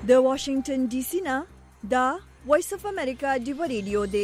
د واشنگټن ډي سي نه دا وایس اف امریکا ډیو ریډیو دی.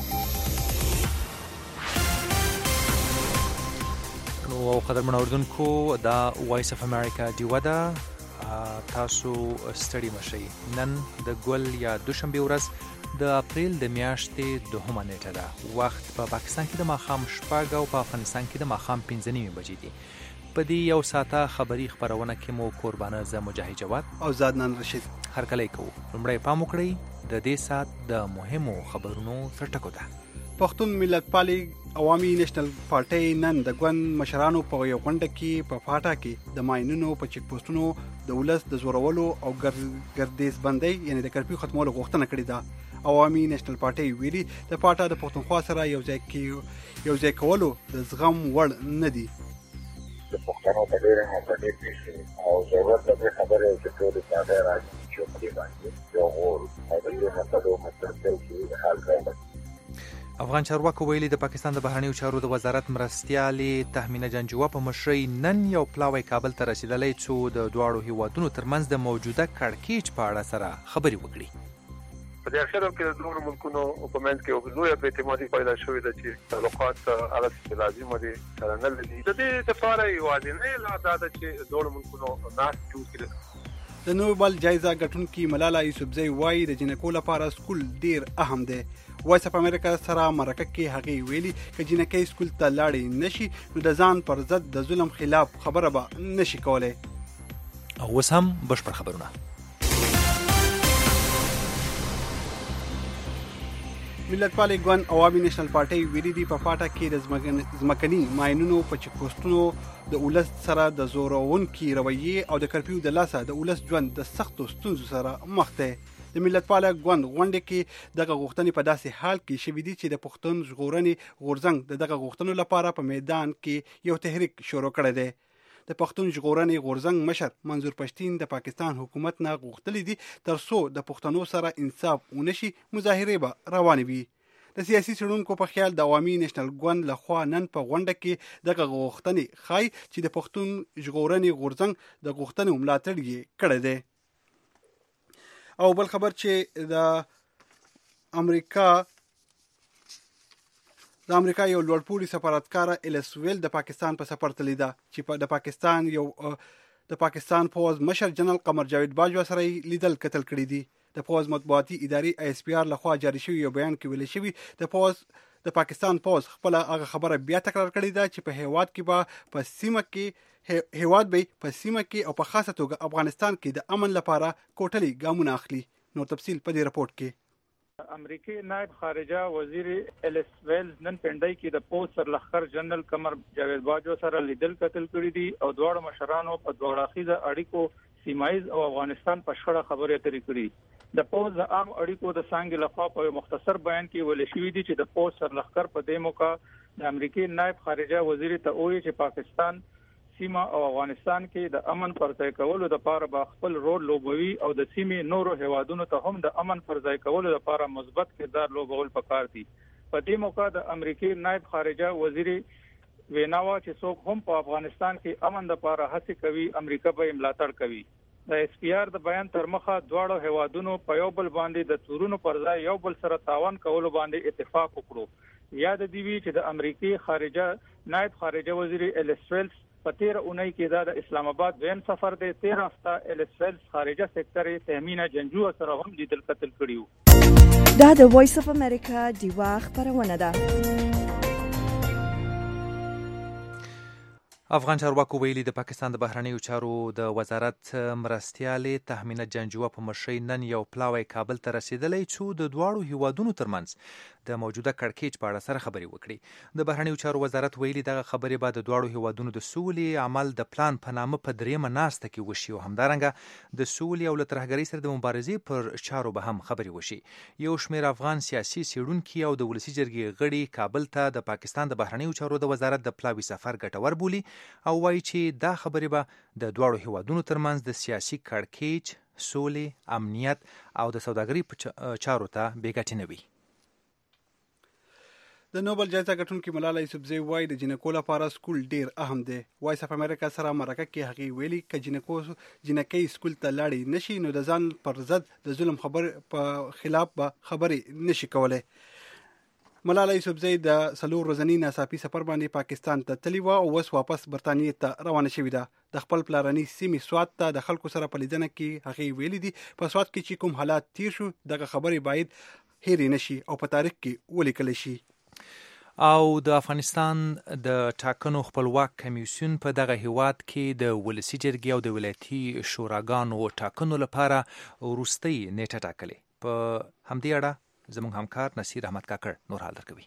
نو قدرمن اوردونکو دا وایس اف امریکا ډیو ده. تاسو ستړي مشئ. نن د ګل یا دوشنبه ورځ د اپریل د میاشتې 2 نیټه ده. وخت په پاکستان کې د ماښام 6 او په افغانستان کې د ماښام 5 بجې دي. په دې یو ساعته خبری خبرونه کې مو قربانه ز مجاهد جواد او زادنان رشید هرکلی کوو. لومړی پام وکړئ د دې ساعت د مهمو خبرونو ترټکو ته. پښتون ملت پالي عوامي نېشنل پارټي نن د ګوند مشرانو په یو غونډه کې په فاټا کې د ماینونو په چیک پوسټونو د ولس د زورولو او ګردیز بندۍ یعنی د کرفیو ختمولو غوښتنه کړې ده. عوامي نېشنل پارټي ویلي د پاټا د پښتونخوا سره یو ځای کولو د زغم وړ نه دي. د پښتنو په ډېر همکاري پیښې او ضرورت د خبرې چې ټول ساده راځي چې په دې باندې یو اور او د دې مسلو مستقل کې حل کړي. افغان چارواکو ویلي د پاکستان د بهرنیو چارو د وزارت مرستیالې تهمینه جنجوه په مشرۍ نن یو پلاوی کابل ته رسیدلی څو د دواړو هیوادونو ترمنځ د موجوده کړکېچ په اړه سره خبرې وکړي. په دې اخر کې د دوه ملکونو په منځ کې یو لوی اعتمادي پیدا شوې ده چې تعلقات هغه لازم دي سره نه لري. د دې لپاره یو اړینه لا ده چې دوه ملکونو ناس جوړ کړي. د نوبل جایزه ګټونکي ملاله یوسفزۍ وایي د جنکو لپاره سکول ډیر اهم دی. وایس اف امریکا سره مرکه کې هغه ویلي چې جنکې سکول ته لاړې نشي نو د ځان پر ضد د ظلم خلاف خبره به نشي کولای. او اوس هم بشپړ خبرونه. ملت پالي ګوند عوامي نېشنل پارټي ویلي دي په فاټا کې د ځمکني ماینونو په چیک پوسټونو د ولس سره د زورونکي رویې او د کرفیو د لاسه د ولس ژوند د سختو ستونزو سره مخ دی. د ملت پالي ګوند غونډه کې دغه غوښتنې په داسې حال کې شوې دي چې د پښتون ژغورنې غورځنګ دغه غوښتنو لپاره په میدان کې یو تحریک شروع کړی دی. د پښتون ژغورنې غورځنګ مشر منظور پښتين د پاکستان حکومت نه غوښتلي دي ترڅو د پښتنو سره انصاف ونشي مظاهره به روانې وي. د سیاسي څېړونکو په خیال د عوامي نېشنل ګوند لخوا نن په غونډه کې دغه غوښتنې ښایي چې د پښتون ژغورنې غورځنګ د غوښتنې ملاتړ یې کړی دی. او بل خبر چې د امریکا یو لوړپوړي سفارتکار ایلسویل د پاکستان په سفر تللی ده چې د پاکستان پوز مشر جنرال قمر جاوید باجوا سره لیدل کتل کړي دي. د پوز مطبوعاتي ادارې ISPR لخوا جاری شوی یو بیان کې ویل شوی د پاکستان پوز خپل هغه خبره بیا تکرار کړې ده چې په هیواد کې په سیمه کې او په خاصه توګه افغانستان کې د امن لپاره کوټلي ګامونه اخلي. نو تفصیل په دې رپورت کې. امریکای نائب خارجه وزیر ایلس ویلز نن پنډای کې د پوز سرلخر جنرال قمر جاوید باجوا سره لیدل کتل کړي دي او دواړو مشرانو په دوړاخیزه اړیکو سیمایز او افغانستان په شخړه خبرې اترې کړي. د پوز د عام اړیکو د څنګه لخوا په مختصر بیان کې ویل شوی دی چې د پوز سرلخر په دې موقع د امریکای نائب خارجه وزیر ته وایي چې پاکستان سیمه او افغانستان کې د امن پر ځای کولو لپاره به خپل رول لوبوي او د سیمې نورو هیوادونو ته هم د امن پر ځای کولو لپاره مثبت کردار لوبول پکار دي. په دې موقع د امریکای نائب خارجه وزیر ویناوا چې څوک هم په افغانستان کې امن لپاره هڅه کوي امریکا به ملاتړ کوي. د ISPR د بیان تر مخه دواړو هیوادونو په یو بل باندې د تورونو پر ځای یو بل سره تعاون کولو باندې اتفاق وکړو. یاد دی وی چې د امریکای خارجه نائب خارجه وزیر ایلس ویلز په 13 اونۍ کې د اسلام آباد وین سفر د 13 هفته ایلس ویلز خارجه سکتر تهمینه جنجوه سره هم لیدل کتل کړیو. دا د وایس اف امریکا دیوا خبرونه ده. افغان چارواکو ویلي د پاکستان د بهرنیو چارو د وزارت مرستیالې تهمینه جنجوه په مشرۍ نن یو پلاوی کابل ته رسیدلی څو د دواړو هیوادونو ترمنځ د موجوده کړکېچ په اړه سره خبرې وکړي. د بهرنیو چارو وزارت ویلي دغه خبرې به د دواړو هیوادونو د سولې عمل د پلان په نامه په دریمه ناسته کې وشي او همدارنګه د سولې او له ترهګرۍ سره د مبارزې پر چارو به هم خبرې وشي. یو شمېر افغان سیاسي څېړونکي او د ولسي جرګې غړي کابل ته د پاکستان د بهرنیو چارو د وزارت د پلاوي سفر ګټور بولي او وایي چې دا خبرې به د دواړو هیوادونو ترمنځ د سیاسي کړکېچ، سولې، امنیت او د سوداګرۍ په چارو ته بې ګټې نه وي. د نوبل جایزه ګټونکې ملاله یوسفزۍ وایي د جنکو لپاره سکول ډیر اهم دی. وایس اف امریکا سره مرکه کې هغې ویلي که جنکۍ سکول ته لاړې نشي نو د ځان پر ضد د ظلم په خلاف به خبرې نشي کولی. ملاله یوسفزۍ د 4 ورځني ناڅاپي سفر باندې پاکستان ته تللې وه او اوس واپس برطانیې ته روانه شوې ده. د خپل پلارني سیمې سوات ته د خلکو سره په لیدنه کې هغې ویلي دي په سوات کې چې کوم حالات تیر شو دغه خبرې باید هېرې نشي او په تاریخ کې ولیکل شي. او د افغانستان د ټاکنو خپلواک کمیسیون په دغه هیواد کې د ولسي جرګې او د ولایتي شوراګانو ټاکنو لپاره وروستۍ نیټه ټاکلې. په همدې اړه زموږ همکار نصیر احمد کاکړ نور حال درکوي.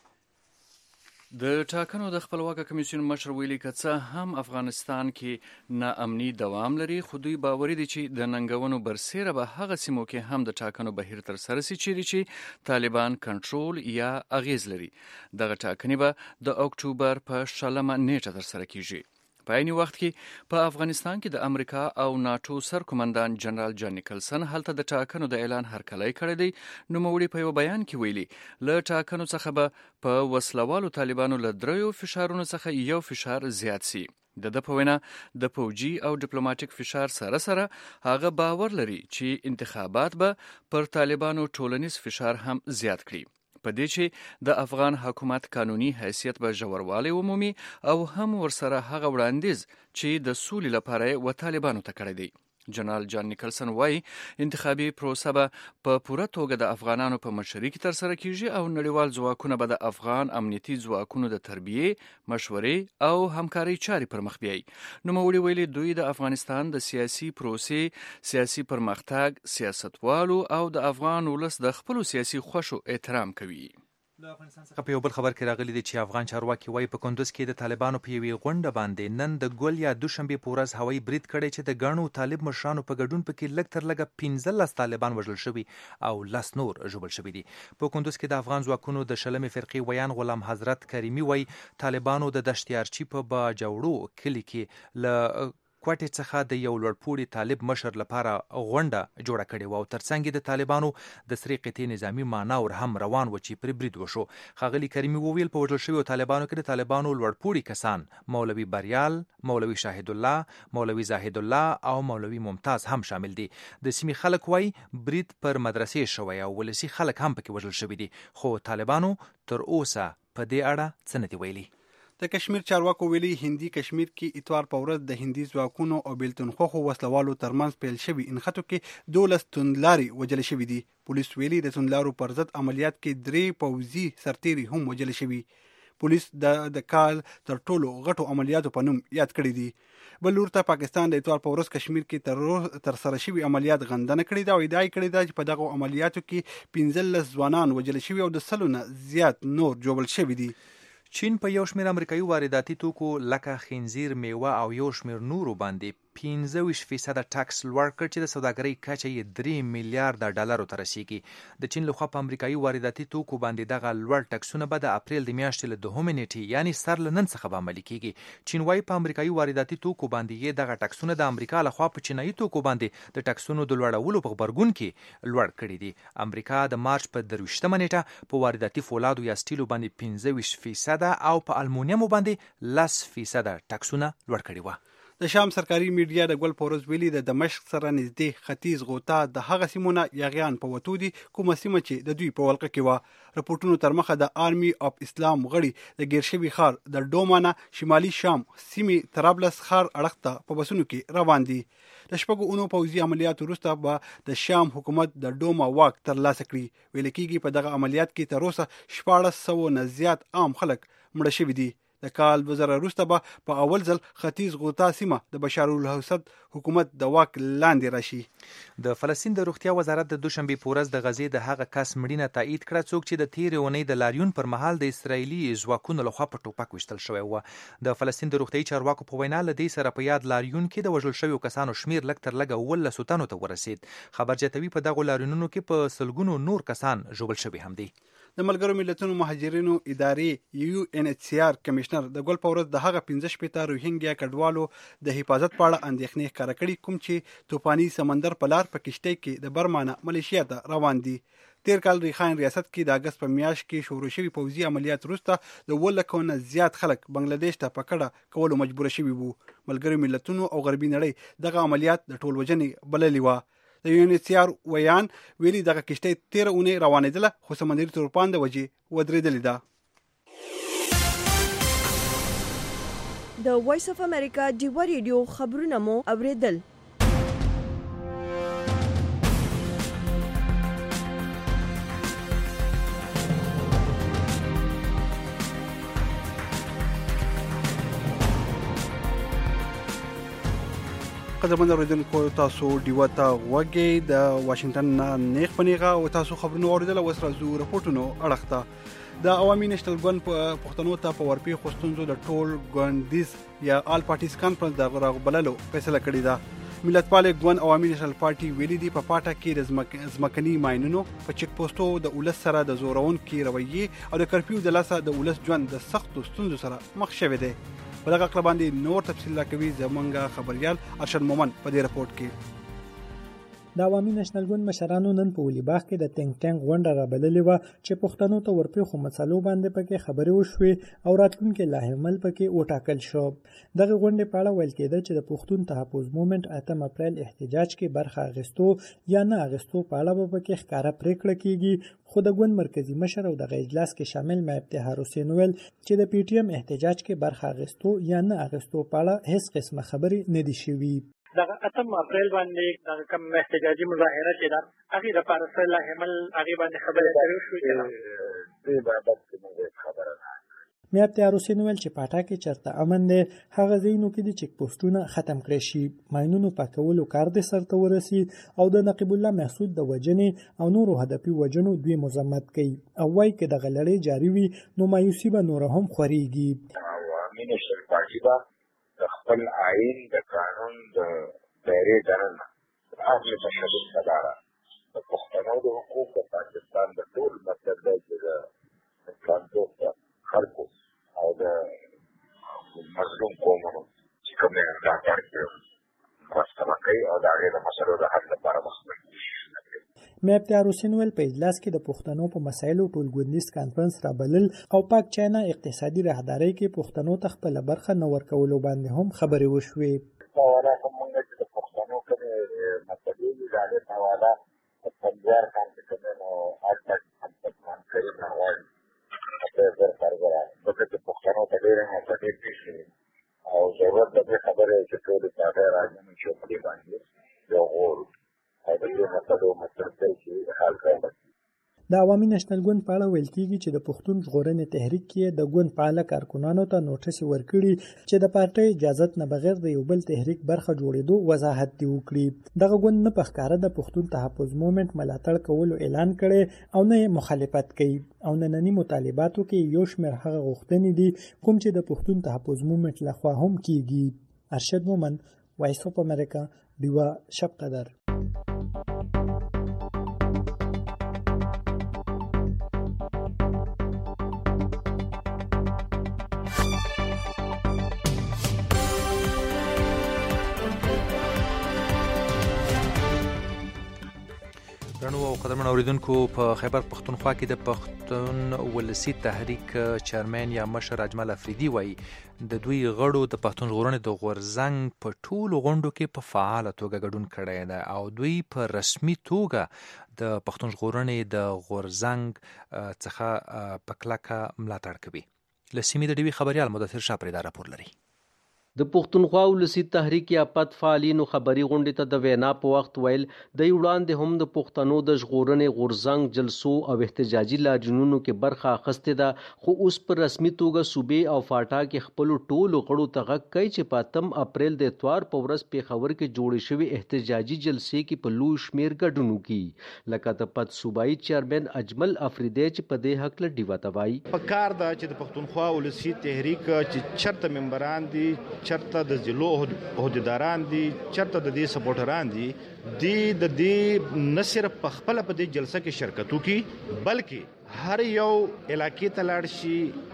د ټاکنو د خپلواک کمیسیون مشر ویلي که څه هم افغانستان کې ناامني دوام لري خو دوی باوري دي چې د ننګونو برسیره به هغه سیمو کې هم د ټاکنو بهیر تر سره سي چې طالبان کنټرول یا اغیز لري. دغه ټاکنې به د اکتوبر په 16 نیټه تر سره کیږي. په عین وخت کې په افغانستان کې د امریکا او ناتو سرکومندان جنرال جان نیکلسن هلته د ټاکنو د اعلان هرکلی کړی دی. نوموړي په یو بیان کې ویلي له ټاکنو څخه به په وسلوالو طالبانو له 3 فشارونو څخه یو فشار زیات سي. د په وینا د پوجي او ډیپلوماټیک فشار سره سره هغه باور لري چې انتخابات به پر طالبانو ټولنیز فشار هم زیات کړي. په دې چې د افغان حکومت قانوني حیثیت به ژوروالی ومومي او هم ورسره هغه وړاندیز چې د سولې لپاره و طالبانو ته کړی دی. جنرال جان نیکلسن وایي انتخابي پروسه به په پوره توګه د افغانانو په مشرۍ کې ترسره کیږي او نړیوال ځواکونه به د افغان امنیتي ځواکونو د تربیې، مشورې او همکارۍ چارې پر مخ بیایي. نوموړي ویلي دوی د افغانستان د سیاسي پروسې، سیاسي پرمختګ، سیاستوالو او د افغان ولس د خپلو سیاسي خوښو احترام کوي. له افغانستان څخه په یو بل خبر کې راغلی دی چې افغان چارواکي وایي په کندوز کې د طالبانو په یوې غونډه باندې نن د ګل یا دوشنبې په ورځ هوایي برید کړی چې د ګڼو طالب مشرانو په ګډون پکې لږ تر لږه 15 طالبان وژل شوي او 10 نور ژوبل شوي دي. په کندوز کې د افغان ځواکونو د 20 فرقې ویان غلام حضرت کریمي وایي طالبانو د دشتیارچي په باجوړو کلي کې له کوټې څخه د یو لوړپوړي طالب مشر لپاره غونډه جوړه کړې وه او ترڅنګ د طالبانو د سرې قطعې نظامي مانور هم روان و چې پرې برید وشو. ښاغلي کریمي وویل په وژل شویو طالبانو کې د طالبانو لوړپوړي کسان مولوي بریال، مولوي شاهد الله، مولوي زاهد الله او مولوي ممتاز هم شامل دي. د سیمې خلک وایي برید پر مدرسې شوی او ولسي خلک هم پکې وژل شوي دي خو طالبانو تر اوسه په دې اړه څه نه دي ویلي. د کشمیر چارواکو ویلي هندي کشمیر کې اتوار په ورځ د هندي ځواکونو او بیلتونخواخو وسلوالو ترمنځ پیل شوي انخټو کې 12 توندلاري وژل شوي دي. پولیس ویلي د توندلارو پر ضد عملیات کې 3 پوځي سرتیري هم وژل شوي. پولیس د کال تر ټولو غټو عملیاتو په نوم یاد کړی دي. بل لور ته پاکستان د اتوار په ورځ کشمیر کې تر سره شوي عملیات غندنه کړې ده او ادعا یې کړې ده چې په دغه عملیاتو کې 15 ځوانان وژل شوي او د 100 نه زیات نور ژوبل شوي دي. چین په یو شمېر امریکایي وارداتي توکو لکه خنزیر، میوه او یو شمېر نورو باندې 15% ټاکس لوړ کړ چې د سوداګرۍ کچه یې 3 میلیارډ ډالرو ته رسیږي. د چین لخوا په امریکایي وارداتي توکو باندې دغه لوړ ټکسونه به د اپریل د میاشتې له 2 نیټې یعنی سر له نن څخه به عملي کیږي. چین وايي په امریکایي وارداتي توکو باندې یې دغه ټکسونه د امریکا لخوا په چینایي توکو باندې د ټکسونو د لوړولو په غبرګون کې لوړ کړي دي. امریکا د مارچ په 23 نیټه په وارداتي فولادو یا سټیلو باندې 25% او په المونیمو باندې 10% ټکسونه لوړ کړي وو. د شام سرکاري میډیا د ګل پورز ویلي د دمشق سره نږدې ختیځ غوطه د هغه سیمونه یاغیان په وتو دي کومه سیمه چې د دوی په ولقه کې وه. رپورټونو تر مخه د آرمي اف اسلام غړي د ګیرشوي ښار د ډومانه شمالي شام سیمې طرابلس ښار اړخ ته په بسونو کې روان دي. د شپږو اونو پوځي عملیاتو وروسته به د شام حکومت د ډوما واک ترلاسه کړي. ویل کېږي په دغه عملیات کې تر اوسه 1400 نه زیات عام خلک مړه شوي دي. د کال 2000 وروسته به په اول ځل ختیځ غوطه سیمه د بشار الاسد حکومت د واک لاندې راشي. د فلسطین د روغتیا وزارت د دوشنبې په ورځ د غزې د هغه کس مړینه تایید کړه څوک چې د تیرې اونۍ د لاریون پر مهال د اسرایلي ځواکونو لخوا په ټوپک وشتل شوی و. د فلسطین د روغتیايي چارواکو په وینا له دې سره په یاد لاریون کې د وژل شویو کسانو شمیر لږ تر لږه 19 تنو ته ورسید. خبر جاتوي په دغه لاریونونو کې په سلګونو نور کسان ژوبل شوي هم دي. د ملګرو ملتونو مهاجرینو ادارې UNHCR کمشنر د ګل په ورځ د هغه 15 روهینګیا کډوالو د حفاظت په اړه اندېښنې ښکاره کړې کوم چې توپاني سمندر په لار په کشتۍ کې د برمانه ملیشیا ته روان دي. تیر کال ریحان ریاست کې د اگست په میاشت کې شروع شوي پوځي عملیات وروسته د 100,000 نه زیات خلک بنگلاديش ته په کډه کولو مجبور شوي وو. ملګرو ملتونو او غربي نړۍ دغه عملیات د ټول وجنې بللې وه. د UNHCR ویان ویلي دغه کشتۍ 13 اونۍ روانېدله خو سمندري طوفان د وجې ودرېدلې ده. د وایس اف امریکا ډیوا ریډیو خبرونه مو اوریدل. قدرمن اوریدونکو تاسو ډیوا ته غوږی د واشنگټن نه نیغ پنیغه او تاسو خبرونه اوریدل او سره زو رپورټونو اړخته د عوامي نېشنل ګوند په پښتنو ته په ورپی خوستونزو د ټول ګوندیز یا آل پارټیز کانفرنس د غوړبللو فیصله کړې ده. ملتپال ګوند عوامي نېشنل پارټي ویلي دی په پاټه کې د ځمکني ماینونو په چک پوسټو د ولس سره د زورون کې رویه او د کرفیو د لاسه د ولس ژوند د سختو ستونزو سره مخ شوی دی. په دغه خبر باندې نور تفصیل راکوي زمونږ خبريال ارشد مومن په دې رپورت کې. د عوامي نېشنل ګوند مشرانو نن په ولیباغ کې د تنګ ټانګ غونډه رابللې وه چې پښتنو ته ورپېښو مسلو باندې پکې خبرې وشوې او راتلونکي لاهمل پکې وټاکل شو. دغه غونډې په اړه ویل کېده چې د پښتون تحفظ مومنټ 8 اپریل احتجاج کې برخه اخیستو یا نه اخیستو په اړه به پکې ښکاره پریکړه کیږي. خو د ګوند مرکزی مشر او دغه اجلاس کې شامل مفتخر حسین ویل چې د پی ټی ایم احتجاج کې برخه اخیستو یا نه اخیستو په اړه هیڅ قسمه خبرې نه دي شوي. دغه 8 اپریل باندې دغه کوم احتجاجي مظاهره چې ده هغې دپاره څه لاهمل هغې باندې خبرې شوې شوې که نه؟ دې بابت کې موږ خبره نه مفتخر حسین ویل چې پاټا کې چرته امن دی هغه ځایونو کې د چک پوسټونه ختم کړی شي، ماینونو پاکولو کار د سرته ورسي او د نقیب الله محسود د وجنې او نورو هدفي وجنو دوی مذمت کوي او وایي که دغه لړۍ جاري وي نو مایوسي به نوره هم خورېږي. عوامي نېشنل پارټي به د خپل آئین د قانون د دایرې دننه هغې مشهور اداره د پښتنو د حقوق د پاکستان د ټول مطلب دی چې د اسلام خلکو او د مظلوم قومونو چې کوم یې ملاتړ کوي مرسته کوي او د هغې د مسلو د حل لپاره مخکې. مفتخر حسین ویل په اجلاس کې د پښتنو په مسایلو ټولګوندیز کانفرنس رابلل او پاک چاینا اقتصادي راهدارۍ کې پښتنو ته خپله برخه نه ورکولو باندې هم خبرې وشوې. حواله کومه چې د پښتنو کومې مسلې دي د هغې په حواله په پنجاب باندې کومې نو هلته همکاران کوي نه غواړي ځکه چې پښتنو ته ډېرې مسلې پېښ شوي او ضرورت د دې خبرې چې ټولې ساده راځي چې په دې باندې یو غور او د دې مسلو مطلب دی چې حل کړی. د عوامي نېشنل ګوند په اړه ویل کېږي چې د پښتون ژغورنې تحریک کې د ګوند فعاله کارکنانو ته نوټس ورکړي چې د پارټۍ اجازت نه بغیر د یو بل تحریک برخه جوړېدو وضاحت دې وکړي. دغه ګوند نه په ښکاره د پښتون تحفظ مومنټ ملاتړ کولو اعلان کړی او نه یې مخالفت کوي او ننني مطالباتو کې یو شمېر هغه غوښتنې دي کوم چې د پښتون تحفظ مومنټ لخوا هم کیږي. ارشد مومن، وایس اف امریکا، ډیوا شب قدر. درنو او قدرمن اوریدونکو په خیبر پښتونخوا کې د پښتون ولسی تحریک چیرمن یا مشر اجمل افریدي وایي د دوی غړو د پښتون ژغورنې د غورزنګ په ټولو غونډو کې په فعاله توګه ګډون کړی دی او دوی په رسمي توګه د پښتون ژغورنې د غورزنګ څخه په کلکه ملاتړ کوي. له سیمې د ډیوي خبریال مدثر شاه پرې دا راپور لري. د پښتونخوا ولسی تحریک یا پد فعالینو خبري غونډې ته د وینا په وخت ویل د وړاندې هم د پښتنو د ژغورنې غورزنګ جلسو او احتجاجي لاریونونو کې برخه اخیستې ده خو اوس په رسمي توګه صوبې او فاټا کې خپل ټولو غړو ته غږ کوي چې په 8 اپریل د اتوار په ورځ پیښور کې جوړې شوې احتجاجي جلسې کې په لوی شمیر ګډون وکړي لکه د پد صوبایي چیرمن اجمل افریدی چې په دې حق له ډیوا توایي په کار ده چې د پښتونخوا ولسی تحریک چې چرته ممبران دي چرته د ضلعو عہدیداران دي چرته د دې سپورټران دي د دې نه صرف په خپل په دې جلسه کې شرکت وکړي بلکې هر یو علاقې ته لاړ شي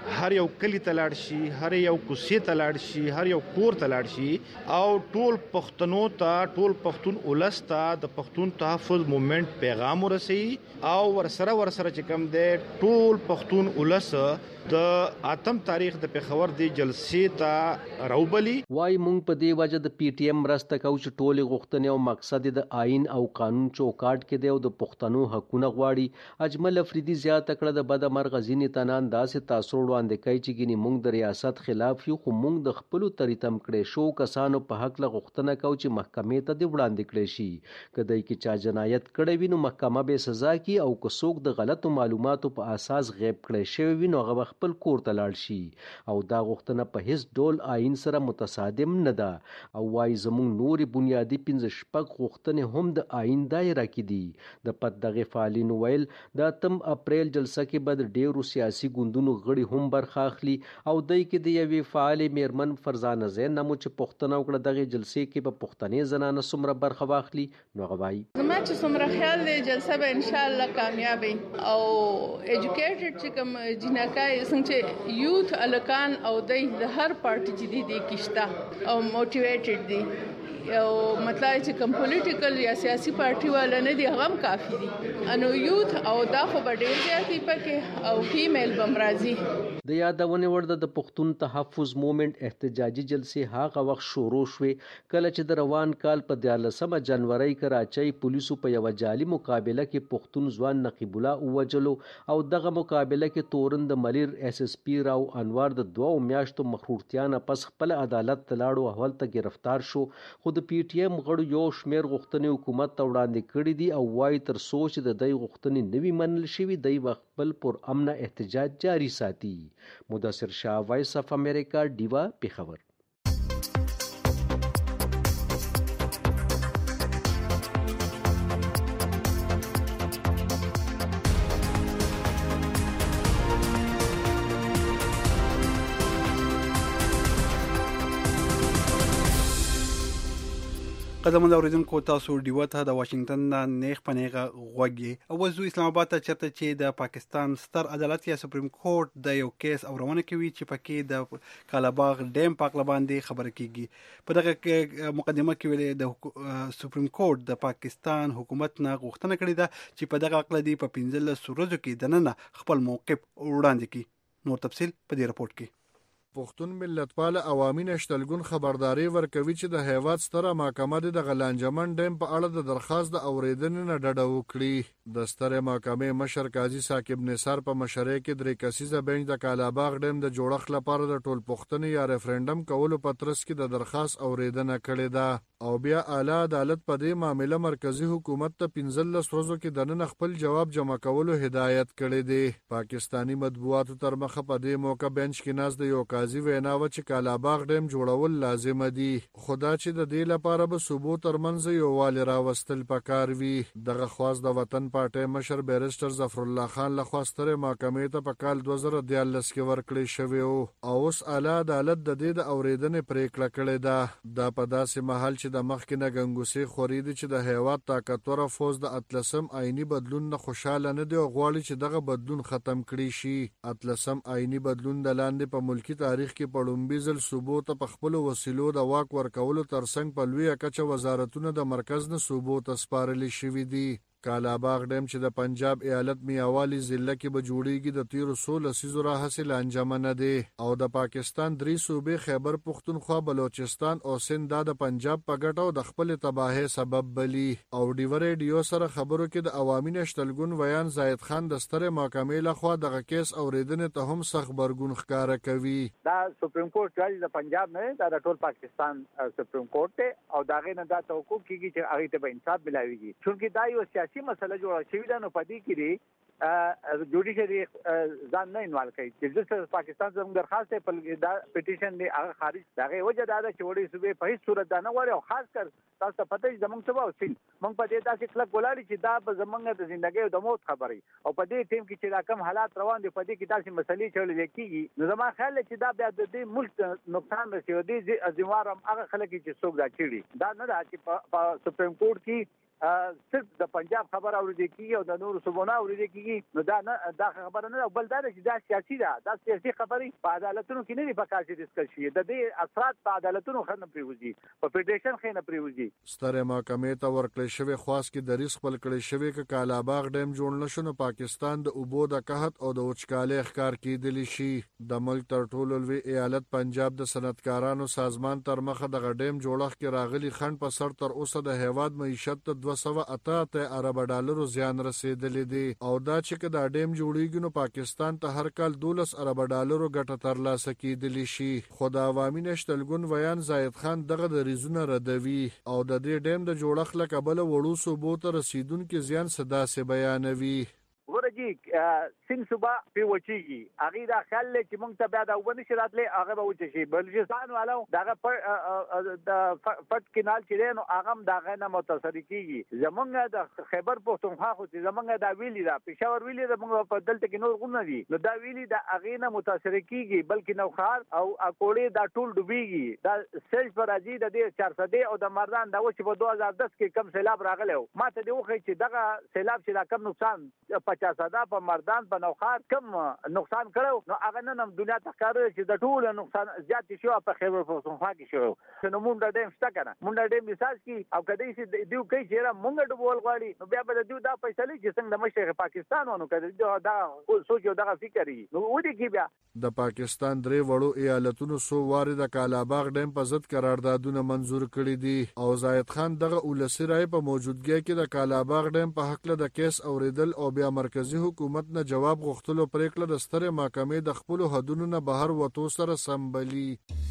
هر یو کلی ته لاړ شي، هر یو کوڅې ته لاړ شي، هر یو کور ته لاړ شي او ټول پښتنو ته، ټول پښتون ولس ته د پښتون تحفظ موومېنټ پیغام ورسوي او ورسره چې کوم دی ټول پښتون ولس د اتم تاریخ د پیښور دی جلسې ته راوبلي. وای مونږ په دې وجه د پی ټی ایم مرسته کوو چې ټولې غوښتنې او مقصد د آئین او قانون چوکاټ کې دی او د پښتنو حقونه غواړي. اجمل افریدي زیاته کړه د بده مرغه ځینې تنان داسې تاثر وړاندې کوي چې ګینې مونږ د ریاست خلاف یو، خو مونږ د خپلو تریتم کړی شو کسانو په حق له غوښتنه کوو چې محکمې ته دې وړاندې کړی شي. که دی کې چا جنایت کړی وي نو محکمه به سزا کړي او که څوک د غلطو معلوماتو په اساس غیب کړی شوی وي نو هغه خپل کور ته لاړ شي او دا غوښتنه په هیڅ ډول آئین سره متصادم نه ده. او وايي زموږ نورې بنیادی 15 غوښتنې هم د آئین دایره کې دي. د پد دغه فعالینو ویل د 8 اپریل جلسه کې به د ډیرو سیاسي ګوندونو غړي هم برخه اخلي او دای کې د یوې فعال میرمن فرزانه زین نمو چې پښتنه وکړه دغه جلسې کې په پښتنې زنانه څومره برخه واخلي نو غواړي زما چې څومره خیال دی جلسه به ان شاء الله کامیابی او ایجوکیټډ چې کوم جنکای څنګه یوث الکان او د هر پارټي چې دی کیشته او موټیویټډ دي او مطلب چې کوم پولیټیکل یا سیاسي پارټي والا نه دي هغه کافي دي انو یوث او دا خو به ډیر زیاتی پکې او فیمیل بمرازي. د یادونه ورده د پښتون تحفظ موومېنټ احتجاجي جلسې هغه وخت شروع شوې کله چې د روان کال په 14 جنوري کراچۍ پولیسو په یو جعلي مقابله کې پښتون ځوان نقیب الله ووجلو او دغه مقابله کې تورن د ملیر اس اس پی راو انوار د 2 میاشتو مخرورتیا نه پس خپل عدالت ته لاړو احوال ته گرفتار شو. خو د پی ټی ایم غړو یو شمیر غوښتنې حکومت ته وړاندې کړې دي او وايي تر سوچ د دای غوښتنې نوي منل شوی دی وخت بل پر امن احتجاج جاری ساتي. مدثر شاه، وایس اف امریکا، ډیوا، پیښور. قدمون اوریدونکو تاسو ډیو ته د واشنگټن نه نیغ پنیغه غوږی او وزو اسلام آباد ته چرته چې د پاکستان ستر عدالت یا سپریم کورټ د یو کیس اورونه کوي چې پکې د کالاباغ ډیم پاک لباندې خبره کیږي. په دغه مقدمه کې ویل د سپریم کورټ د پاکستان حکومت نه غوښتنه کړې ده چې په دغه عقل دی په 15 ورځو کې دننه خپل موقف وړاندې کړي. نور تفصيل په دې رپورت کې. پښتون ملتپال عوامي نشتلګون خبرداري ورکوي چې د هیواد ستره محکمه د غلانجمن ډیم په اړه د درخواست د اوریدنې نه ډډه وکړي. د ستره محکمې مشر قاضي ثاقب نثار په مشرۍ کې درې کسیزه بنچ د کالاباغ ډیم د جوړښت لپاره د ټول پښتنې یا ریفرندم کولو په ترڅ کې د درخواست اوریدنه کړې ده او بیا اعلی عدالت په دې معاملې مرکزی حکومت ته 15 ورځې کې دننه خپل جواب جمع کولو هدایت کړی دی. پاکستانی مطبوعاتو تر مخه په دې موقع بنچ کې ناز د یو قاضي ویناوه چې کالاباغ ډیم جوړول لازم دي، خدا چې د دې لپاره به صوبو ترمنځ یو والی راوستل پکار وي. دغه خواست د وطن پارټي مشر بیرسټر ظفر الله خان لخوا ستره محکمې ته په کال 2014 کې ورکړی شوی او اوس اعلی عدالت د دې د اوریدنې پریکړه کړې ده. دا په داسې محل چې د مخکې نه ګنګوسې خوري دي چې د هیواد طاقتور فوج د اتلسم آئینی بدلون نه خوشاله نه دی او غواړي چې دغه بدلون ختم کړي شي. اتلسم آئینی بدلون د لاندې په ملکی تاریخ کې په لومبي ځل صوبو ته په خپلو وسیلو د واک ورکولو ترڅنګ په لویه کچه وزارتونه د مرکز نه صوبو ته سپارل شوي دي. کالاباغ ډیم چې د پنجاب ایالت میاوالی ضلع کې به جوړیږي د 1300 لسیزو راهیسې لانجمه نه دی او د پاکستان درې صوبې خیبر پختونخوا، بلوچستان او سند د پنجاب په ګټه او د خپل تباهي سبب بلی. او ډیو ریډیو سره خبرو کې د عوامي نشتلګون ویان زاید خان د ستره محکمې لخوا دغه کیس اوریدنې ته هم سخت برګون ښکارا کوي. دا سپریم کورټ جج د پنجاب نه دا د ټول پاکستان سپریم کورټ او داغه نه دا توقع کیږي چې هغه ته به انصاف ملایوي چونکه دا یو سیاسي مسله جوړه شوې ده. نو پدې کې دی جوډیشري ځان نه انوالو کوي چې د پاکستان زموږ درخواست په دا پټیشن دی هغه خارج دغه وجه دا چې وړي صوبې په هیڅ صورت دا نه غواړي او خاص کر تاسو ته پته زموږ څه واوسین موږ په دې تاسو کلک ولاړی چې دا په زموږ د ژوندۍ او د موت خبري او په دې ټیم کې چې دا کم حالات روان دي په دې کې تاسو مسلې چولې کیږي. نو زما خیال چې دا بیا د دې ملک نقصان رسوي دي ازموارم هغه خلک چې څوک دا چيړي دا نه دا چې په سپریم کورټ کې صرف د پنجاب خبر اوریدل کیږي او د نورو صوبونو اوریدل کیږي، نو دا خبره نه بل دا چې دا سیاسي ده، دا سیاسي خبرې په عدالتونو کې نه دي پکار چې ډیسکس شي، د دې اثرات په عدالتونو خنه پریوزي، په فدریشن خنه پریوزي. ستره محکمې ته ورکړل شوی خواست کې د ریس خپل کړی شوی ک کالاباغ ډیم جوړ نشو، نو پاکستان د اوبو د قحط او د وچکالۍ ښکار کېدلی شي. د ملک تر ټولو لوی ایالت پنجاب د صنعتکارانو سازمان تر مخه د ډیم جوړښت کې راغلي خنډ په سر تر اوسه د هیواد معیشت ته 288 ارب ډالرو زیان رسیدلی دی، او دا چې د ډیم جوړیږي نو پاکستان ته هر کال 12 ارب ډالرو ګټه ترلاسه کېدلی شي. خو د عوامي نشتلګون ویان زاید خان دغه د ریزونه ردوي او د دې ډیم د جوړښت له کبله وړو صوبو ته رسیدونکو زیان صدا سه بیانوي. ورجی سنگ صوبا په وچیږي، هغه دا خیال لري چې موږ ته بیا دا ونه شي راتلې، هغه به وچ شي. بلوچستان والو دغه د پټ کینال چې نو هغه دغه نه متاثر کیږي. زمونږ د خیبر پښتونخوا خو چې زمونږ دا ویلي دا پېښور ویلي دا موږ په دلته کې نور غوونه دي، نو دا ویلي دا هغه نه متاثر کیږي، بلکې نوخار او اکوړې دا ټول ډوبېږي. دا سیل پر راځي د 400 او د مردان دا و چې په 2010 کې کم سیلاب راغلی، ما ته دی وخی چې دغه سیلاب چې دا کم نقصان 50 په مردان په نوخار کم نقصان کړو، نو هغه نن هم دنیا ته ښکاري چې د ټول نقصان زیات شو په خیبر پښتونخوا کې شو. نو مونږ ډېم شته کنه، مونږ ډېم مثال کی او کدی چې دیو کوي چې مونږ ډبول غواړي، نو بیا به دیو دا فیصله چې څنګه د مشرق پاکستان ونه کړي دا سوچ او دا فکر یې نو ودی کی بیا د پاکستان درې وړو ایالتونو سو وارد د کالاباغ ډیم په ضد قراردادونه منزور کړي دي، او زاید خان دغه ولسی رائے په موجودګۍ کې د کالاباغ ډیم په حق له د کیس اوریدل او بیا مرکزی حکومت نه جواب غوښتلو پریکړه د ستره محکمې د خپل حدودو نه بهر وتو سره سمبلي.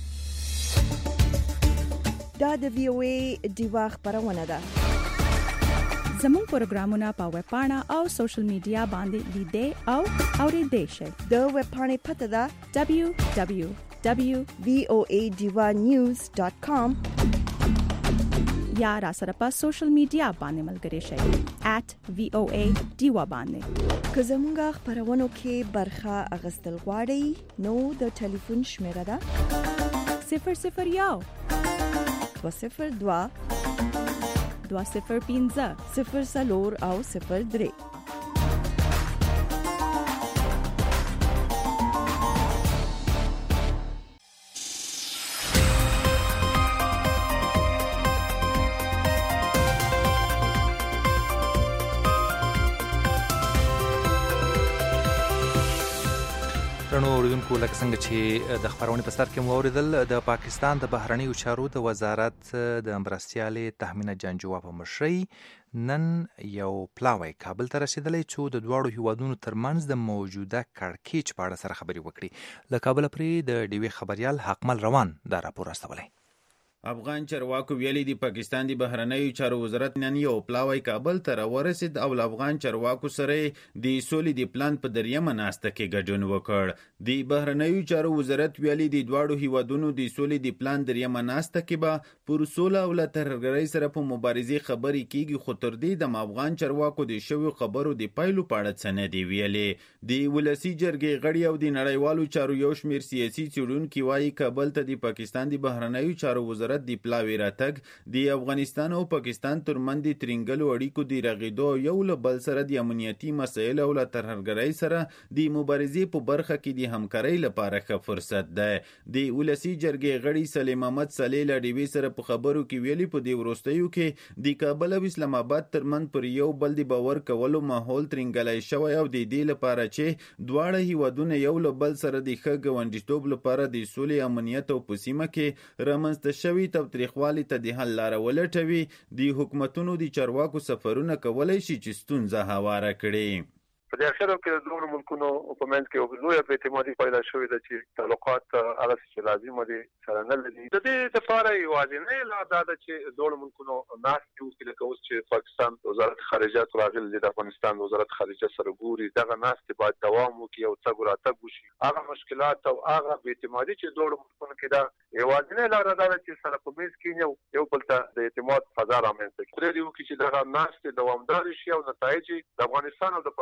دا د وی او ای دیوا خبرونه ده. زموږ پروګرامونه په ویب پاڼه او سوشل میډیا باندې لیدئ او اوریدئ شئ. د ویب پاڼې پته ده www.voadivanews.com یا را سره په سوشل میډیا باندې ملګری شئ @voadiva باندې. که زموږ خبرونو کې برخه اغستل غواړئ نو د ټلیفون شمیره ده 001 202 205 04 او 03. رڼو اوریدونکو لکه څنګه چې د خبرونې په سر کې مو اوریدل، د پاکستان د بهرنیو چارو د وزارت د مرستیالې تحمینه جنجوه په مشرۍ نن یو پلاوی کابل ته رسیدلی چې د دواړو هیوادونو ترمنځ د موجوده کړکېچ په اړه سره خبرې وکړي. له کابله پرې د ډیوې خبریال حقمل روان دا راپور استولی. افغان چارواکو ویلي د پاکستان د بهرنیو چارو وزارت نن یو پلاوی کابل ته راورسید او افغان چارواکو سره د سولې د پلان په دریمه ناسته کې ګډون وکړ. د بهرنیو چارو وزارت ویلي د دواړو هیوادونو د سولې د پلان دریمه ناسته کې به پر سوله او ترهګرۍ سره په مبارزې خبرې کیږي، خو تر دې د افغان چارواکو د شویو خبرو د پایلو په اړه څه نه دی ویلي. د ولسی جرګې غړي او د نړیوالو چارو یو شمېر سیاسي څېړونکي وایي کابل ته د پاکستان د بهرنیو چارو وزارت د پلاوی راتګ د افغانستان او پاکستان ترمنځ د ترنګلو اړیکو د رغیدو یو له بل سره د امنیتي مسایل او ترهګرۍ سره د مبارزې په برخه کې د همکارۍ لپاره ښه فرصت ده. د ولسی جرګې غړي سلیم احمد صالح له ډیوې سره په خبرو کې ویلي په دې وروستیو کې د کابل او اسلام آباد ترمنځ پر یو بل د باور کولو ماحول ترنګلای شوی او د دې لپاره چې دواړه هیوادونه یو له بل سره د ښه ګاونډیتوب لپاره د سولې امنیت او په سیمه کې رامنځته شوي تاوتریخوالي ته د حل لاره ولټوي. د حکومتونو د چارواکو سفرونه کولی شي چې ستونزه هواره کړي. په دې اخر کې د دوه ملکونو په منځ کې یو لوی اعتمادي پیدا شوې ده چې تعلقات هغه چې لازم دي سره نه لري. د دې لپاره یوازینۍ لاره دا ده چې دوه ملکونو ناست یو کې لکه اوس چې پاکستان وزارت خارجه راغلي د افغانستان وزارت خارجه سره ګوري، دغه ناست باید دوام وکړي او څنګه راتګ وشي. هغه مشکلات او هغه اعتمادي چې دوه ملکونو کې دا یوازینۍ لاره ده چې سره په میز کې یو بل ته د اعتماد فضا رامنځته کړي. پرې دی چې دغه ناست دوامدار شي او نتایج د افغانستان او د پاکستان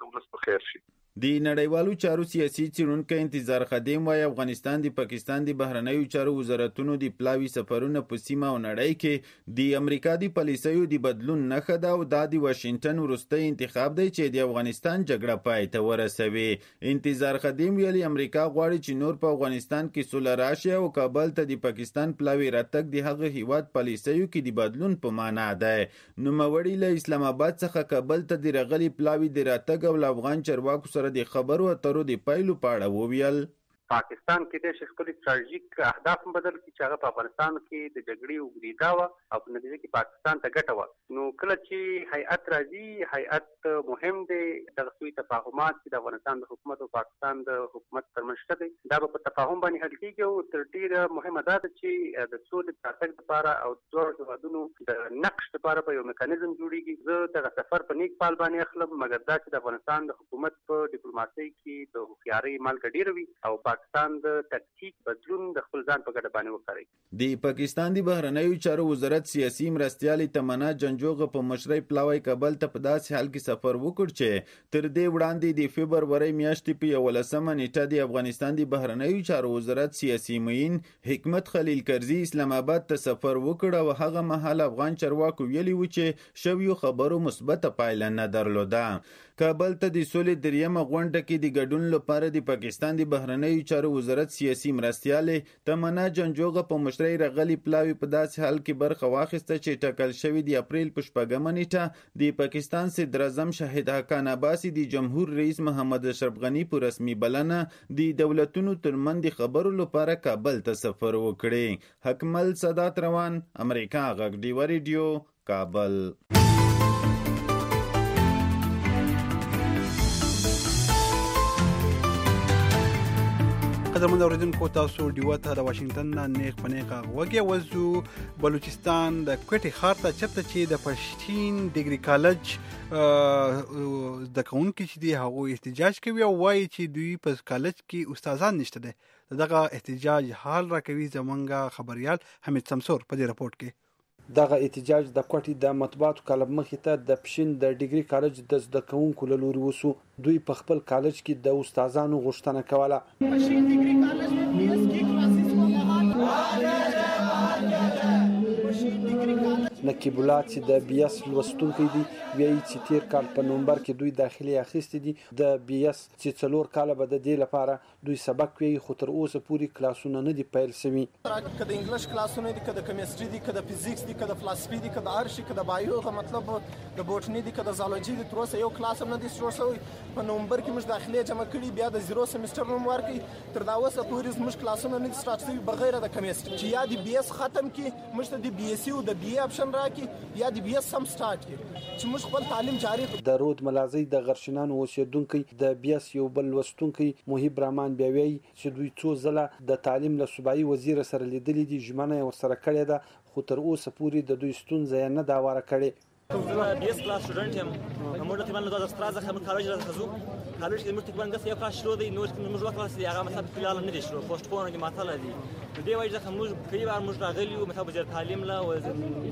د ولس په خیر شي. د نړیوالو چارو سیاسي څېړونکی انتظار خادم وايي افغانستان د پاکستان د بهرنیو چارو وزارتونو د پلاوي سفرونه په سیمه او نړۍ کې د امریکا د پالیسیو د بدلون نښه ده او دا د واشنگټن وروستی انتخاب دی چې د افغانستان جګړه پای ته ورسوي. انتظار خادم ویلي امریکا غواړي چې نور په افغانستان کې سوله راشي او کابل ته د پاکستان پلاوي راتګ د هغه هیواد پالیسیو کې د بدلون په معنا ده. نوموړي له اسلام آباد څخه کابل ته د راغلي پلاوي د راتګ او افغان چارواکو سره د خبرو اترو د پایلو په اړه وویل. پاکستان کې د خپل استراتیژیک اهداف بدل کی چې هغه په افغانستان کې د جګړې وګړیدا و او په نتیجه کې پاکستان ته ګټه و. نو کله چې هیئت راځي، هیئت مهم دی دغه سوی تفاهمات چې د افغانستان د حکومت او پاکستان د حکومت ترمنځ شته دا په تفاهم باندې حل کیږي او تر ډیره مهمه ده چې د سولې ترڅنګ لپاره او دوه هیوادونو د نقش لپاره په یو میکانیزم جوړیږي. زه دغه سفر په نیک پال باندې اخلم، مګر دا چې د افغانستان د حکومت په ډیپلوماسۍ کې د هوښیارۍ مالګه ډیره وي او پاکستان د تکتیک بدلون د خپل ځان په ګټه باندې وکړي. د پاکستان د بهرنیو چارو وزارت سیاسي مرستیال تمنا جنجوغ په مشرۍ پلاوی کابل ته په داسې حال کې سفر وکړ چې تر دې وړاندې د فبرورۍ میاشتې په 11مه نیټه د افغانستان د بهرنیو چارو وزارت سیاسي معین حکمت خلیل کرزي اسلام آباد ته سفر وکړ او هغه مهال افغان چارواکو ویلي و چې شویو خبرو مثبت پایله نه درلوده. کابل ته د سولې دریمه غونډه کې د ګډون لپاره د پاکستان د بهرنیو چارو وزارت سیاسي مرستیال تمنا جنجوغ په مشرۍ راغلي پلاوی په داسې حال کې برخه واخیسته چې ټاکل شوی د اپریل په 8مه نیټه د پاکستان صدر اعظم شاهد حقان عباسي د جمهور رئیس محمد اشرف غنی په رسمي بلنه د دولتونو ترمنځ د خبرو لپاره کابل ته سفر وکړي. حکمل سادات روان، امریکا غږ ډیو ریډیو، کابل. قدرمن اوریدونکو تاسو ډیو ته د واشنگټن نه نیک پنیقه وګیا وزو بلوچستان د کوټي ښار ته چرته چې د پښتین ډیګري کالج د کونکي چې دی هغه احتجاج کوي او وایي چې دوی په کالج کې استادان نشته دي. دغه احتجاج حال راکوي زمونږ خبريال حمید سمسور په دې رپورت کې. دغه احتجاج د کوټي د مطبوعاتو کلب مخې ته د پښین د ډیګري کالج د زده کوونکو له لوري وسو. دوی په خپل کالج کې د استادانو غوښتنه کوله. پښین ډیګري کالج میں پی ایس کی کلاسز کو نقیب الله چې د بي اس لوستونکي دي وایي چې تیر کال په نومبر کې دوی داخلي اخیستي دي د بي اس چې 4 کال به د دې لپاره دوی سبق وی خو تر اوسه پوری کلاسونه نه دي پیل شوي. کله انګلیش کلاسونه دي، کله کیمستري دي، کله فزیکس دي، کله فلسفي دي، کله هر شي، کله بایو مطلب د بوټنی دي، کله زالوجي دي. تر اوسه یو کلاس هم نه دي شروع شوی. په نومبر کې موږ داخلي جمع کړي، بیا د 0 سمستر نوم ورکړي. تر دا اوسه پوری موږ کلاسونه نه دي سٹارټ شوي بغیر د کیمستري چې یا د بي اس ختم کی موږ ته د بي اس او د بي اي اپشن راکړي یا د بي اس سم سٹارټ کړي چې موږ خپل تعلیم جاری کړو. د رود ملازۍ د غرشنانو اوسیدونکو د بي اس یو بل لوستونکي محب رحمان بیاوی چې دوی څو ځله د تعلیم له صوبایي وزیر سره لیدلې دي، ژمنه ورسره کړې ده خو تر اوسه پورې د دوی ستونزې نه دا واره کړې. بي اس کلاس سټوډنټ یم. موږ تقریبا 2013 څخه کالج راځو. کالج کې موږ تقریبا یو کلاس شروع دی، نو موږ کلاس دی هغه مثلا فعال نه دي شروع، پوسټ پون دي ماته دي. د دې وجه څخه موږ کلی بار موږ راغلی او مثلا وزیر تعلیم لا او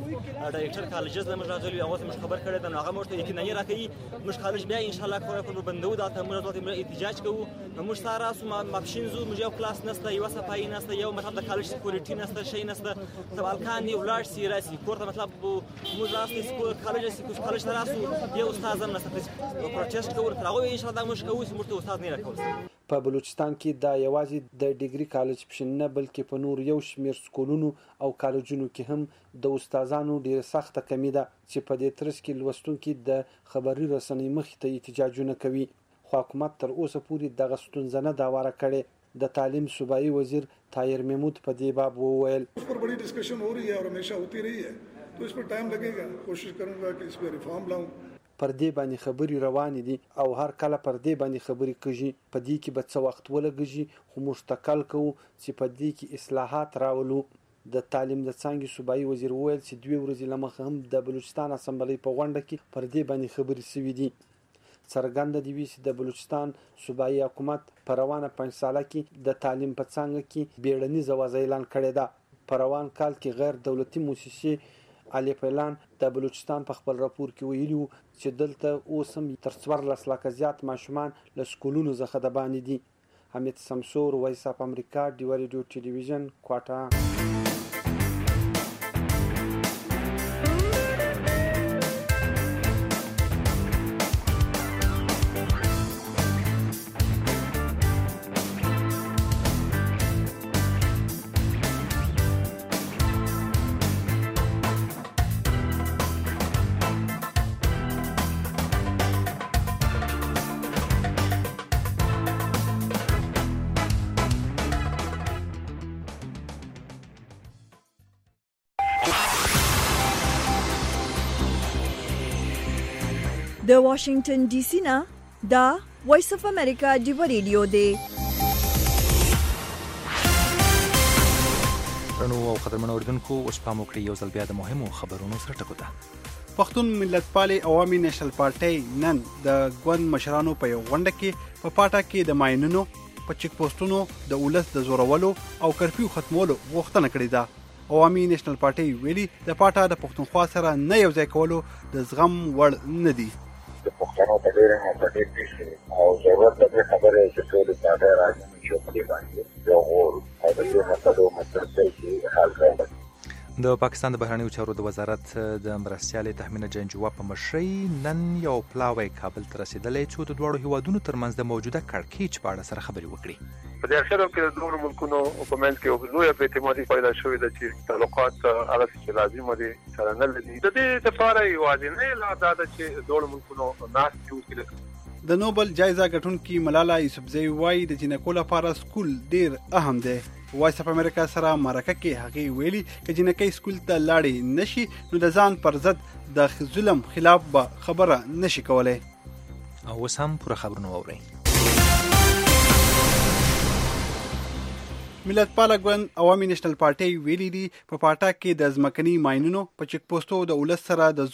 ډایرکټر کالجز له موږ راغلی او موږ خبر کړی دا هغه موږ ته یقیني راکړي موږ کالج بیا ان شاء الله کوو بندو دا ته موږ احتجاج کوو. موږ سره ماپشین زو موږ یو کلاس نسته، یو صفای نسته، یو مثلا د کالج سکیورټی نسته، شي نسته، سوال کان دی ولار سی راسي کوړه مطلب موږ راستي کالج راسو یو استاد هم نسته پروتست کوو. تر هغه ان شاء الله موږ کوو چې موږ استاد نه راکوو. په بلوچستان کې دا یوازې د ډیګري کالج پښنه بلکې په نور یو شمیر سکولونو او کالجونو کې هم د استادانو ډیره سخته کمی ده چې په دې ترڅ کې لوستونکي د خبري رسنۍ مخې ته احتجاجونه کوي. خو حکومت تر اوسه پورې دغه ستونزه نه دا واره کړې. د تعلیم صوبایي وزیر طاهر محمود په دې باب وویل اس پر بڑی ڈسکشن ہو رہی ہے اور ہمیشہ ہوتی رہی ہے، تو اس پر ټایم لگے گا. کوشش کروں گا کہ اس پر ریفارم لاؤں. پر دې باندې خبري روانې دي او هر کله پر دې باندې خبري کوي. په دې کې به څه وخت ولګي خو مشتکل کوو چې په دې کې اصلاحات راولو. د تعلیم د څنګه صوبایي وزیر وویل چې 2 ورځې لمخه هم د بلوچستان اسمبلی په غونډه کې پر دې باندې خبري شوې دي. څرګنده دی چې د بلوچستان صوبایي حکومت په روانه 5 ساله کې د تعلیم په څنګه کې بیړني زوازه اعلان کړی ده. په روان کال کې غیر دولتي مؤسسې علي فیلان د بلوچستان په خپل راپور کې ویلي چې دلته اوس هم تر 14 لکه زیات ماشومان له سکولونو څخه د باندې دي. حمید سمسور، وایس اف امریکا، ډیوا ریډیو ټلویزیون، کوټه. د واشنگټن ډي سي نه دا وایس اف امریکا ډیوا ریډیو دی. رڼو او قدرمنو اوریدونکو اوس پام وکړئ یو ځل بیا د مهمو خبرونو سره ټکو ته. پښتون ملتپالې عوامي نېشنل پارټۍ نن د ګوند مشرانو په یو غونډه کې په پاټا کې د ماینونو په چیک پوسټونو د ولس د زورولو او کرفیو ختمولو غوښتنه کړې ده. عوامي نېشنل پارټۍ ویلي د پاټا د پښتونخوا سره نه یو ځای کولو د زغم وړ نه دي. د پښتنو په ډېر همدردي پیښې او ضرورت د خبرې چې ټول څنګه راځي چې په دې باندې یو غوړ او د دې مسلو مستقل شي حل کړي. د پاکستان د بهرنیو چارو د وزارت د مرستیالې تحمینه جنجوه په مشرۍ نن یو پلاوی کابل ته رسیدلی چې د دواړو هیوادونو ترمنځ د موجوده کړکېچ په اړه سره خبرې وکړي. په دې اخر کې د دوه ملکونو په منځ کې لویه بې اعتمادي پیدا شوې ده چې تعلقات هغه چې لازم دي سره نه لري. د دې لپاره یوازینۍ لار دا ده چې دوه ملکونو ناست وکړي. د نوبل جایزه ګټونکي ملاله یوسفزۍ وایي د جنکو لپاره سکول ډیر اهم دی. وایس اف امریکا سره مرکه کې هغه ویلي چې جنکې سکول ته لاړې نشي نو د ځان پر ضد د ظلم خلاف به خبره نشي کولای. او اوس هم پوره خبرونه واورئ. ملتپاله ګوند عوامي نېشنل پارټۍ ویلي دي په پاټا کې د ځمکني ماینونو په چیک پوسټو د ولس سره د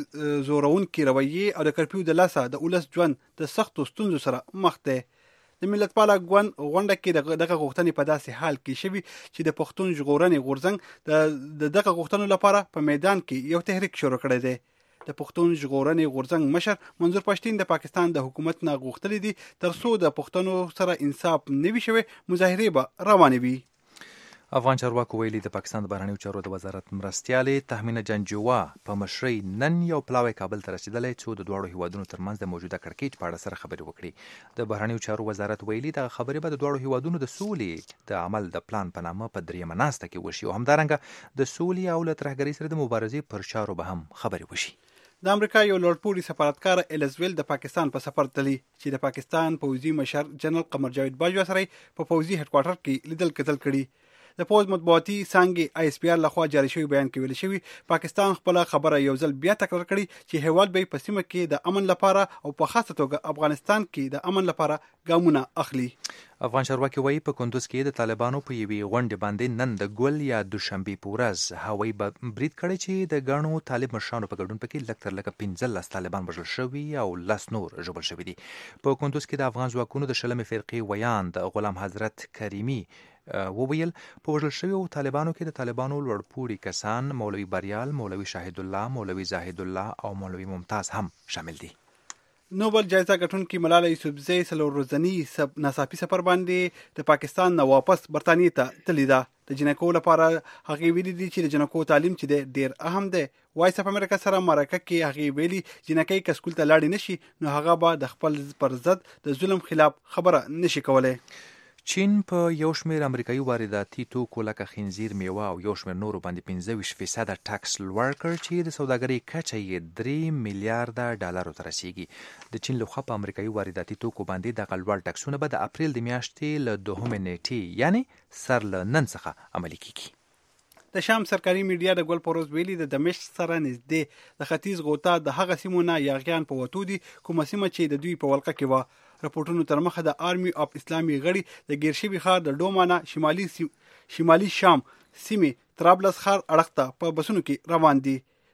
زورونکي رویې او د کرفیو د لاسه د ولس ژوند د سختو ستونزو سره مخ دی. د ملتپاله ګوند غونډه کې دغه غوښتنې په داسې حال کې شوي چې د پښتون ژغورنې غورځنګ د دغه غوښتنو لپاره په میدان کې یو تحریک شروع کړی دی. د پښتون ژغورنې غورځنګ مشر منظور پښتين د پاکستان د حکومت نه غوښتلي دي ترڅو د پښتنو سره انصاف نه وي شوی مظاهرې به روانې وي. افغان چارواکو ویلي د پاکستان د بهرنیو چارو د وزارت مرستیالې تحمینه جنجوه په مشرۍ نن یو پلاوی کابل ته رسیدلی چې د دواړو هیوادونو ترمنځ د موجوده کړکېچ په اړه سره خبرې وکړي. د بهرنیو چارو وزارت ویلي دغه خبرې به د دواړو هیوادونو د سولې د عمل د پلان په نامه په دریمه ناسته کې وشي او همدارنګه د سولې او له ترهګرۍ سره د مبارزې پر چارو به هم خبرې وشي. د امریکا یو لوړپوړي سفارتکار ایلزویل د پاکستان په سفر تللی چې د پاکستان پوځي مشر جنرال قمر جاوید باجوا سره په پوځي هډ کوارټر کې لیدل کتل کړي. د پوز مطبوعاتي څانګې آی اس پی آر لخوا جاری شوی بیان کې ویل شوی پاکستان خپل خبره یو ځل بیا تکرار کړي چې هیواد به په سیمه کې د امن لپاره او په خاصه توګه افغانستان کې د امن لپاره ګامونه اخلي. افغان چارواکي وایي په کندوز کې د طالبانو په یوې غونډې باندې نن د ګل یا دوشنبې په ورځ هوایي برید کړی چې د ګڼو طالب مشرانو په ګډون پکې لږ تر لږه 15 طالبان وژل شوي او 10 نور ژوبل شوي دي. په کندوز کې د افغان ځواکونو د شلمې فرقې ویاند غلام حضرت کریمي وویل په وژل شویو طالبانو کې د طالبانو لوړپوړي کسان مولوي بریال، مولوي شاهد الله، مولوي زاهد الله او مولوي ممتاز هم شامل دي. نوبل جایزه ګټونکي ملاله یوسفزۍ څلور ورځني ناڅاپي سفر باندې د پاکستان نه واپس برطانیې ته تللې ده. د جنکو لپاره هغې ویلي دي چې د جنکو تعلیم چې دی ډیر اهم دی. وایس اف امریکا سره مرکه کې هغې ویلي جنکۍ که سکول ته لاړې نشي نو هغه به د خپل پر ضد د ظلم خلاف خبره نشي کولی. چین په یو شمېر امریکایي وارداتي توکو لکه خنزیر، میوه او یو شمېر نورو باندې 25% ټکس لوړ کړ چې د سوداګرۍ کچه یې 3 میلیارډ ډالرو ته رسیږي. د چین لخوا په امریکایي وارداتي توکو باندې دغه لوړ ټکسونه به د اپریل د میاشتې له 2 نیټې یعنی سر له نن څخه عملي کیږي. د شام سرکاري میډیا د ګل پروز ویلي د دمشق سره نږدې د ختیځ غوطه د هغه سیمو نه یاغیان په وتو دي کومه سیمه چې د دوی په ولقه کې وه. راپورټونو تر مخه د آرمي اف اسلامي غړي د ګیرشوي ښار د ډومانا شمالي شام سیمې طرابلس ښار اړخ ته په بسونو کې روان دي.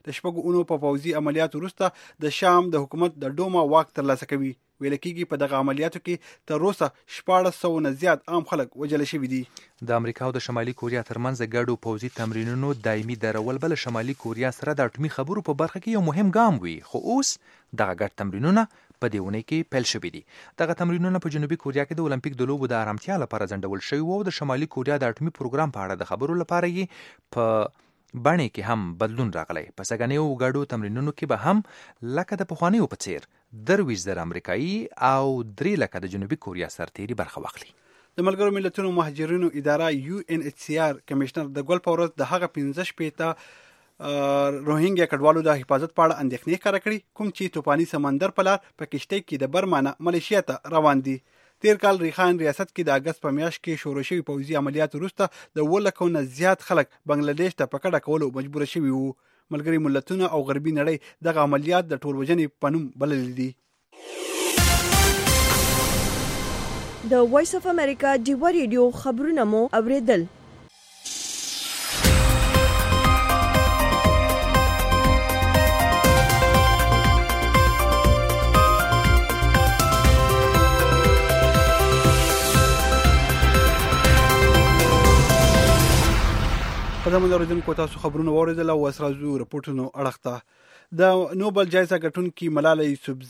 د شپږو اونو په پوځي عملیاتو وروسته د شام د حکومت د ډوما واک ترلاسه کوي. ویل کېږي په دغه عملیاتو کې تر اوسه 1400 نه زیات عام خلک وژل شوي دي. د امریکا او د شمالي کوریا ترمنځ د ګډو پوځي تمرینونو دایمي درول بل شمالي کوریا سره د اټومي خبرو په برخه کې یو مهم ګام وي، خو اوس دغه ګډ تمرینونه په دې اونۍ کې پیل شوي دي. دغه تمرینونه په جنوبي کوریا کې د اولمپیک د لوبو د آرامتیا لپاره ځنډول شوي وو. د شمالي کوریا د اټومي پروګرام په اړه د خبرو لپاره یې په بڼې کې هم بدلون راغلی. په سږنیو ګډو تمرینونو کې به هم لکه د پخوانیو په څیر 23,000 امریکایي او 3 لکه د جنوبي کوریا سرتیري برخه واخلي. د ملګرو ملتونو مهاجرینو اداره UNHCR کمشنر د ګل په ورځ د هغه 15 شپېته روهینګیا کډوالو د حفاظت په اړه اندېښنې ښکاره کړي کوم چې توپاني سمندر په لار په کشتۍ کې د برما نه ملیشیا ته روان دي. تیر کال ریحان ریاست کې د اگست په میاشت کې شروع شوي پوځي عملیات وروسته د 100,000 نه زیات خلک بنگلاديش ته په کډه کولو مجبور شوي وو. ملګري ملتونه او غربي نړۍ دغه عملیات د ټولوژنې په نوم بللي دي. د وایس اف امریکا ډیوا ریډیو خبرونه مو اوریدل. قدم اوریدونکو تاسو خبرونه واوریدل او اوس راځو رپورټونو اړخ ته. د نوبل جایزه ګټونکي ملاله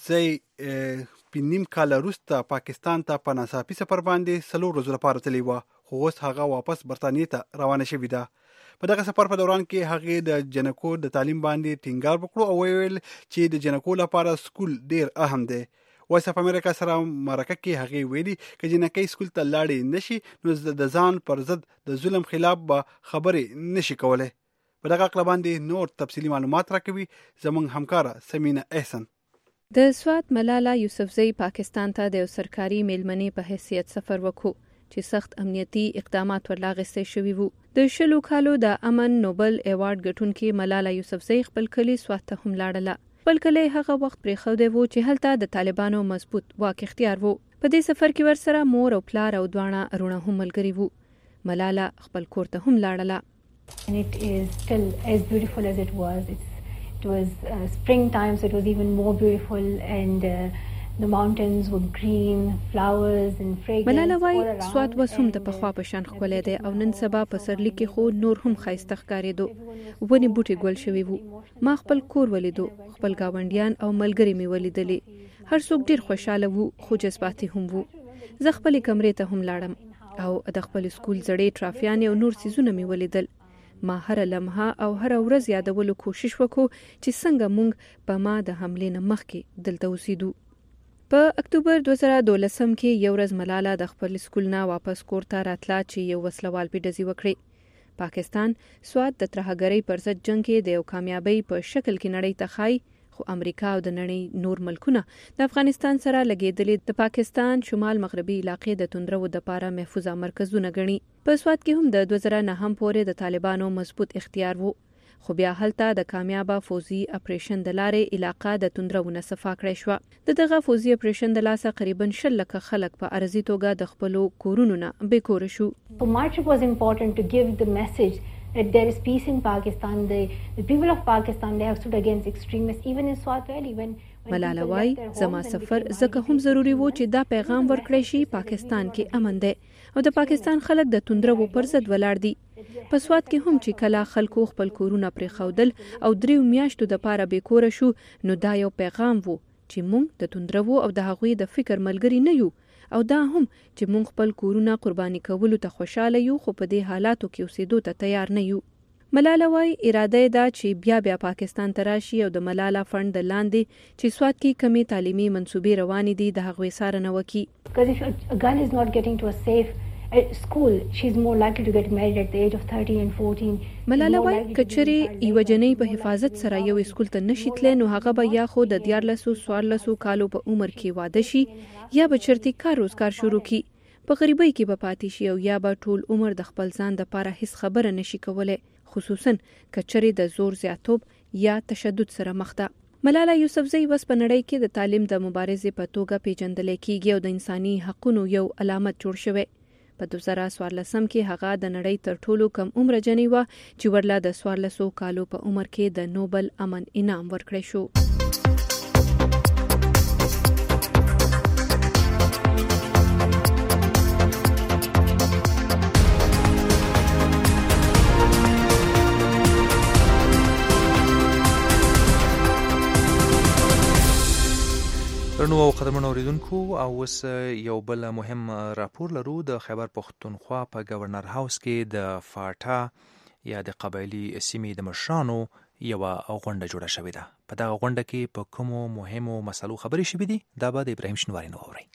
یوسفزۍ په نیم کال وروسته پاکستان ته په ناڅاپي سفر باندې 4 ورځې لپاره تللی وه، خو اوس هغه واپس برطانیې ته روانه شوې ده. په دغه سفر په دوران کې هغې د جنکو د تعلیم باندې ټینګار وکړو او ویل چې د جنکو لپاره سکول ډیر اهم دی. وایس اف امریکا سره مرکه کې هغې ویلي که جنکۍ سکول ته لاړې نشي نو د ځان پر ضد د ظلم خلاف به خبرې نشي کولی. په دغه اړه باندې نور تفصیلي معلومات راکوي زموږ همکاره سمینه احسن. د سوات ملاله یوسفزۍ پاکستان ته د یو سرکاري میلمنې په حیثیت سفر وکړو چې سخت امنیتي اقدامات ورلاغستې شوي وو. د 20 کالو د امن نوبل ایوارډ ګټونکي ملاله یوسفزۍ خپل کلی سوات ته هم لاړله. خپل کلی هغه وخت پرېښودی وو چې هلته د طالبانو مضبوط واک اختیار وو. په دې سفر کې ورسره مور او پلار او دواړه وروڼه هم ملګري وو. ملاله خپل کور ته هم لاړله. And it is still as beautiful as it was. It was springtime, so it was even more beautiful, and the mountains were green, flowers and fragrance. ملاله وای سوات وسوم د پخوا په شان ښکلی دی او نن سبا په سرلی کې خو نور هم ښایسته ښکارېدو. ونې بوټي ګل شوي وو. ما خپل کور ولیدو، خپل ګاونډیان او ملګري مې ولیدلې. هر څوک ډیر خوشاله وو خو جذباتي هم وو. زه خپل کمرې ته هم لاړم او د خپل سکول زړې ټرافیانې او نور سیزونه مې ولیدل. ما هر لمحه او هر ورځ یادولو کوشش وکړو چې څنګه مونږ په ما د حملې نه مخکې دلته اوسېدو. په اکتوبر 2012 کې یو ورځ ملاله د خپل سکول نه واپس کور ته راتله چې یو وسلوال پې ډزې وکړې. پاکستان سوات د ترهګرۍ پر ضد جنگ کې د یو کامیابۍ په شکل کې نړۍ ته ښایي، خو امریکا او د نړۍ نور ملکونه د افغانستان سره لګېدلې د پاکستان شمال مغربي علاقې د توندرو دپاره محفوظه مرکزونه ګڼي. په سوات کې هم د 2009 پورې د طالبانو مضبوط اختیار وو، خو بیا هلته د کامیابه فوزي اپریشن د لارې علاقه د توندرو نه صفا کړی شوه. د دغه فوزي اپریشن د لاسه قریبا 10 لکه خلک په ارزي توګه د خپلو کورونو نه بې کوره شو. So my trip was important to give the message that there is peace in Pakistan. The people of Pakistan, they have stood against extremists, even in Swat Valley. ملاله وای زما سفر ځکه هم ضروری وو چې دا پیغام ورکړی شي پاکستان کې امن دی او د پاکستان خلک د توندرو پر ضد ولاړ دي. په سوات کې هم چې کله خلکو خپل کورونه پرېښودل او 3 میاشتو دپاره بې کوره شو، نو دا یو پیغام وو چې موږ د توندرو او د هغوی د فکر ملګري نه یو، او دا هم چې موږ خپل کورونه قرباني کولو ته خوشاله یو، خو په دې حالاتو کې اوسېدو ته تیار نه یو. ملاله وای اراده یې ده چې بیا پاکستان ته راشي او د ملاله فنډ د لاندې چې سوات کې کمې تعلیمي منصوبې روانې دي د هغوی څارنه وکړي. Because if a girl is not getting to a safe school, she's more likely to get married at the age of 30 and 14. ملاله وای کچري یو جنۍ په حفاظت سره یو اسکول ته نشي تللی، نو هغه به یا خو د 14 کالو په عمر کې واده شي یا به چرتي کار روزګار شروع کړي، په غریبۍ کې به پاتې شي او یا به ټول عمر د خپل ځان دپاره هیڅ خبره نشي کولی، خصوصا کچري د زور زیاتوب یا تشدد سره مخ ده. ملاله یوسفزۍ اوس په نړۍ کې د تعلیم د مبارزې په توګه پیژندل کیږي او د انساني حقونو یو علامت جوړ شوی. په 2014 کې هغه د نړۍ تر ټولو کم عمر جنې و چې ورله د 1400 کالو په عمر کې د نوبل امن انعام ورکړی شو. درنو او قدرمنو اوریدونکو او اوس یو بل مهم راپور لرو. د خیبر پښتونخوا په گورنر هاوس کې د فاټا یا د قبایلی سیمې د مشرانو یو غونډه جوړه شوې ده. په دغه غونډه کې په کومو مهمو مسلو خبرې شوې دي دا به د ابراهیم شنواری نو اوري.